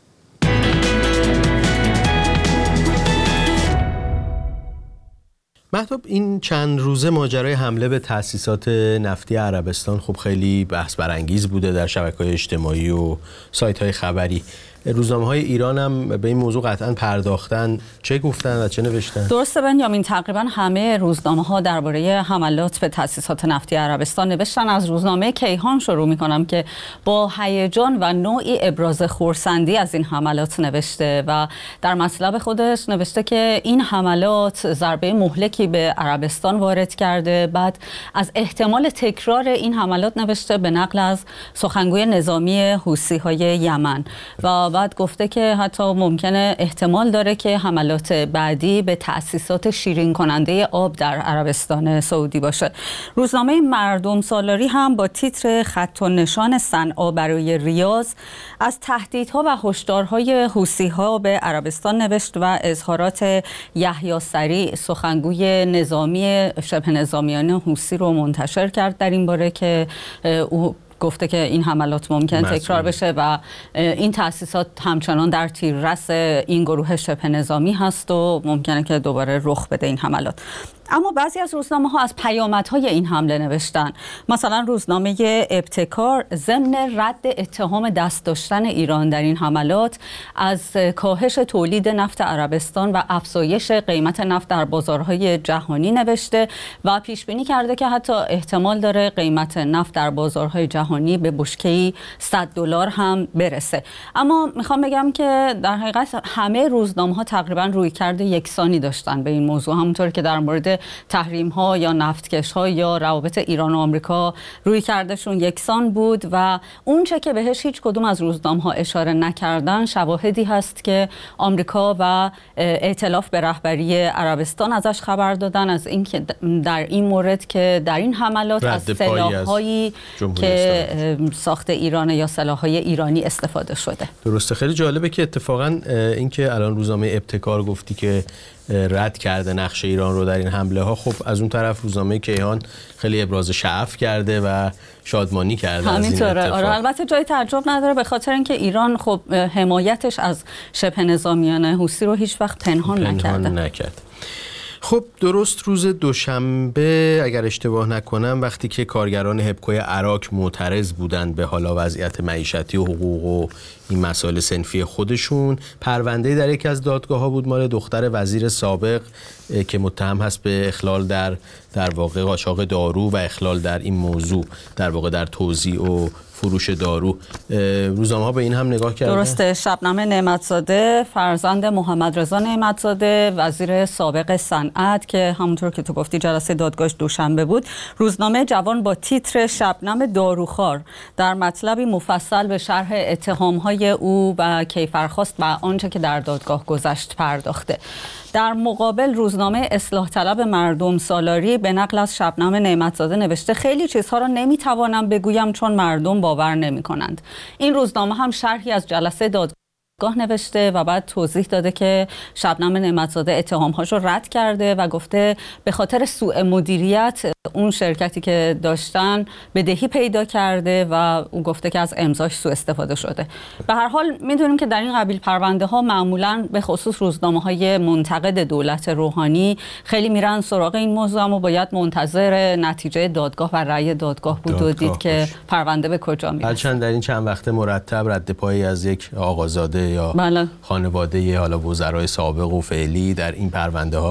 مهتاب، این چند روزه ماجرای حمله به تأسیسات نفتی عربستان خب خیلی بحث برانگیز بوده در شبکه‌های اجتماعی و سایت‌های خبری. روزنامه‌های ایران هم به این موضوع قطعاً پرداختن. چه گفتن و چه نوشتن؟ درسته بنیامین، تقریبا همه روزنامه‌ها درباره حملات به تأسیسات نفتی عربستان نوشتن. از روزنامه کیهان شروع می‌کنم که با هیجان و نوعی ابراز خرسندی از این حملات نوشته و در مطلب خودش نوشته که این حملات ضربه مهلکی به عربستان وارد کرده. بعد از احتمال تکرار این حملات نوشته به نقل از سخنگوی نظامی حوثی‌های یمن و بعد گفته که حتی ممکنه احتمال داره که حملات بعدی به تأسیسات شیرین کننده آب در عربستان سعودی باشه. روزنامه مردم سالاری هم با تیتر خط و نشان صنعا برای ریاض از تهدیدها و هشدارهای حوثی‌ها به عربستان نوشت و اظهارات یحیی سریع سخنگوی نظامی شبه نظامیان حوثی رو منتشر کرد در این باره که او گفته که این حملات ممکن تکرار بشه و این تأسیسات همچنان در تیررس این گروه شبه نظامی هست و ممکنه که دوباره رخ بده این حملات. اما بعضی از روزنامه‌ها از پیامدهای این حمله نوشتن. مثلا روزنامه ابتکار ضمن رد اتهام دست داشتن ایران در این حملات از کاهش تولید نفت عربستان و افزایش قیمت نفت در بازارهای جهانی نوشته و پیش بینی کرده که حتی احتمال داره قیمت نفت در بازارهای جهانی به بشکه‌ای صد دلار هم برسه. اما میخوام بگم که در حقیقت همه روزنامه‌ها تقریبا رویکرد یکسانی داشتن به این موضوع، همونطور که در مورد تحریم ها یا نفتکش ها یا روابط ایران و آمریکا روی کردشون یکسان بود و اونچه که بهش هیچ کدوم از روزنامه ها اشاره نکردن شواهدی هست که آمریکا و ائتلاف به رهبری عربستان ازش خبر دادن، از اینکه در این مورد که در این حملات از سلاح‌هایی که ساخت ایران یا سلاح‌های ایرانی استفاده شده. درسته. خیلی جالبه که اتفاقا اینکه الان روزنامه ابتکار گفتی که رد کرده نقش ایران رو در این حمله ها، خب از اون طرف روزنامه کیهان خیلی ابراز شعف کرده و شادمانی کرده از این اتفاق. آره، البته جای تعجب نداره به خاطر اینکه ایران خب حمایتش از شبه نظامیان حوثی رو هیچ وقت پنهان, پنهان نکرده. نکرد. خب درست روز دوشنبه اگر اشتباه نکنم وقتی که کارگران هبکوی عراق معترض بودند به حالا وضعیت معیشتی و حقوق و این مسائل صنفی خودشون، پرونده در یکی از دادگاه‌ها بود مال دختر وزیر سابق که متهم هست به اخلال در در واقع قاچاق دارو و اخلال در این موضوع، در واقع در توزیع و فروش دارو. روزنامه‌ها به این هم نگاه کردن. درسته. شبنم نعمتزاده فرزند محمد رضا نعمتزاده وزیر سابق صنعت که همونطور که تو گفتی جلسه دادگاهش دوشنبه بود، روزنامه جوان با تیتر شبنم داروخوار در مطلبی مفصل به شرح اتهام‌های او و کیفرخواست و آنچه که در دادگاه گذشت پرداخته. در مقابل روزنامه اصلاح طلب مردم سالاری به نقل از شبنم نعمتزاده نوشته خیلی چیزها را نمیتوانم بگویم چون مردم باور نمی کنند. این روزنامه هم شرحی از جلسه دادگاه نوشته و بعد توضیح داده که شبنم نعمتزاده اتهام‌هاش رو رد کرده و گفته به خاطر سوء مدیریت اون شرکتی که داشتن بدهی پیدا کرده و او گفته که از امضاش سوء استفاده شده. به هر حال میدونیم که در این قبیل پرونده ها معمولاً به خصوص روزنامه‌های منتقد دولت روحانی خیلی میرن سراغ این موضوع، اما باید منتظر نتیجه دادگاه و رأی دادگاه بود و دید که پرونده به کجا میرسه. هرچند در این چند وقت مرتب رد پایی از یک آقازاده یا بله. خانواده حالا وزرای سابق و فعلی در این پرونده ها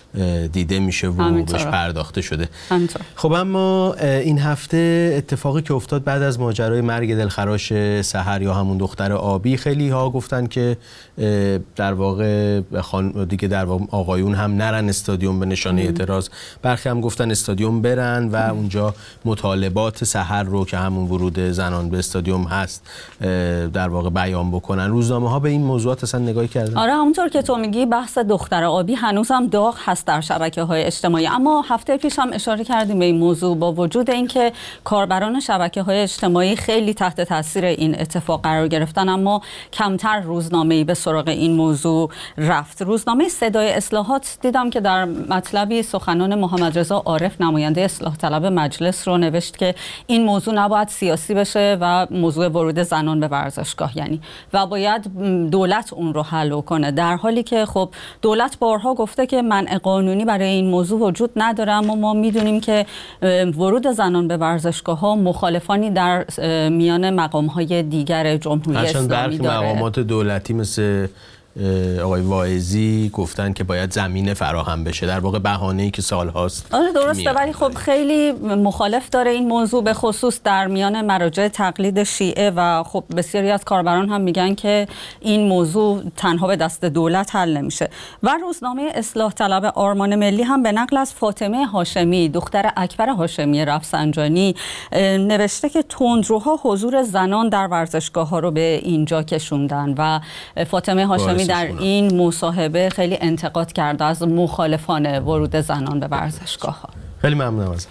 دیده میشه و همینطور. بهش پرداخته شده. همینطور. خب اما این هفته اتفاقی که افتاد بعد از ماجرای مرگ دلخراش سحر یا همون دختر آبی، خیلی ها گفتن که در واقع خان... دیگه در واقع آقایون هم نرن استادیوم به نشانه اعتراض، برخی هم گفتن استادیوم برن و اونجا مطالبات سحر رو که همون ورود زنان به استادیوم هست در واقع بیان بکنن. روزنامه ها به این موضوعات اصلا نگاهی کردن؟ آره همونطور که تو میگی بحث دختر آبی هنوزم داغ هست در شبکه‌های اجتماعی، اما هفته پیش هم اشاره کردیم به این موضوع. با وجود اینکه کاربران شبکه‌های اجتماعی خیلی تحت تاثیر این اتفاق قرار گرفتن، اما کمتر روزنامه‌ای به سراغ این موضوع رفت. روزنامه صدای اصلاحات دیدم که در مطلبی سخنان محمد رضا عارف نماینده اصلاح طلب مجلس رو نوشت که این موضوع نباید سیاسی بشه و موضوع ورود زنان به ورزشگاه یعنی و باید دولت اون رو حل کنه، در حالی که خب دولت بارها گفته که منع قانونی برای این موضوع وجود نداره، اما ما میدونیم که ورود زنان به ورزشگاه ها مخالفانی در میان مقام های دیگر جمهوری اسلامی داره. مقامات دولتی مثل آقای واعظی گفتن که باید زمینه فراهم بشه، در واقع بهانه‌ای که سال‌هاست. آره درسته، ولی خب خیلی مخالف داره این موضوع، به خصوص در میان مراجع تقلید شیعه و خب بسیاری از کاربران هم میگن که این موضوع تنها به دست دولت حل نمیشه. و روزنامه اصلاح طلب آرمان ملی هم به نقل از فاطمه هاشمی دختر اکبر هاشمی رفسنجانی نوشته که تندروها حضور زنان در ورزشگاه‌ها رو به اینجا کشوندن و فاطمه هاشمی در این مصاحبه خیلی انتقاد کرده از مخالفان ورود زنان به ورزشگاه ها. خیلی ممنونم ازت.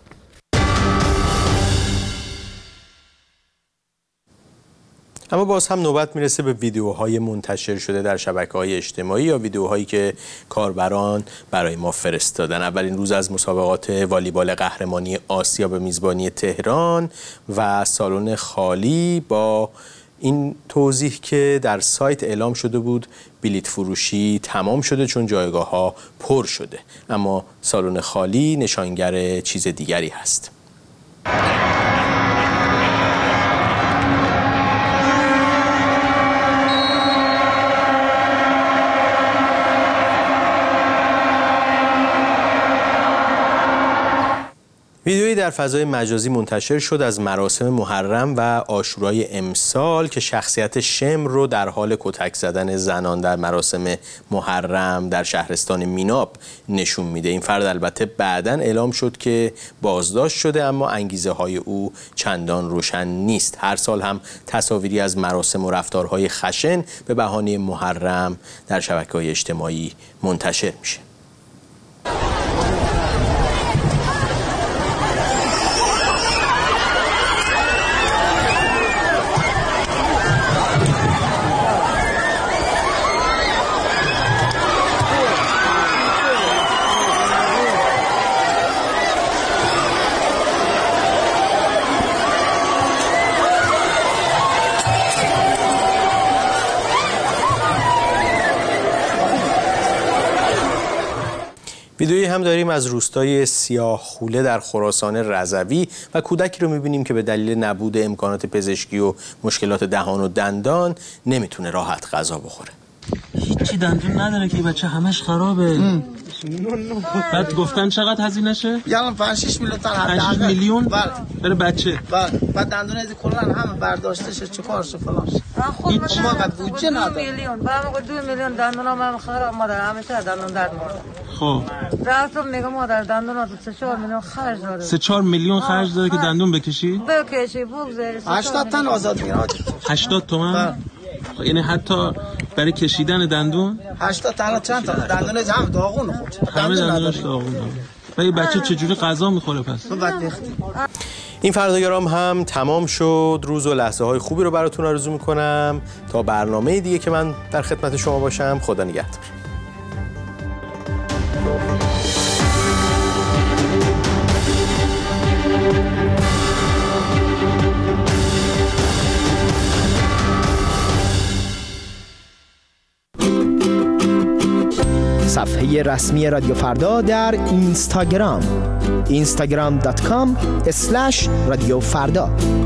اما باز هم نوبت میرسه به ویدیوهای منتشر شده در شبکه‌های اجتماعی یا ویدیوهایی که کاربران برای ما فرستادن. اولین روز از مسابقات والیبال قهرمانی آسیا به میزبانی تهران و سالن خالی، با این توضیح که در سایت اعلام شده بود بلیت فروشی تمام شده چون جایگاه ها پر شده، اما سالن خالی نشانگر چیز دیگری هست. ویدیویی در فضای مجازی منتشر شد از مراسم محرم و عاشورای امسال که شخصیت شمر رو در حال کتک زدن زنان در مراسم محرم در شهرستان میناب نشون میده. این فرد البته بعداً اعلام شد که بازداشت شده، اما انگیزه های او چندان روشن نیست. هر سال هم تصاویری از مراسم و رفتارهای خشن به بهانه محرم در شبکه‌های اجتماعی منتشر میشه. ویدیویی هم داریم از روستای سیاه خوله در خراسان رضوی و کودکی رو می‌بینیم که به دلیل نبود امکانات پزشکی و مشکلات دهان و دندان نمیتونه راحت غذا بخوره. هیچی دندون نداره که بچه همش خرابه. بعد گفتن چقدر هزینه شه؟ یعنی پنج شش میلیون تا پنج شش میلیون بله برای بچه. بله بعد دندون از کلا همه برداشته شه چیکار شه فلان. خود هیچ ما بعد بودجه نداره. میلیون بعد دو میلیون دندونام هم خراب، مادر همیشه دندون درد میکنه. خب رفتم میگم مادر دندونات سه چهار میلیون خرج داره. سه چهار میلیون خرج داره که دندون بکشی؟ بکشی بگذاری. هشتاد تا آزاد میاد. هشتاد تومن؟ یعنی حتی برای کشیدن دندون هشتاد تا چند تا دندون هم داغون خورد. همه دندونش داغونه. و این بچه چجوری غذا میخوره پس؟ این فرداگرام هم تمام شد. روز و لحظه های خوبی رو براتون آرزو میکنم. تا برنامه دیگه که من در خدمت شما باشم، خدا نگهدار. صفحه رسمی رادیو فردا در اینستاگرام اینستاگرام دات کام اسلش رادیو فردا.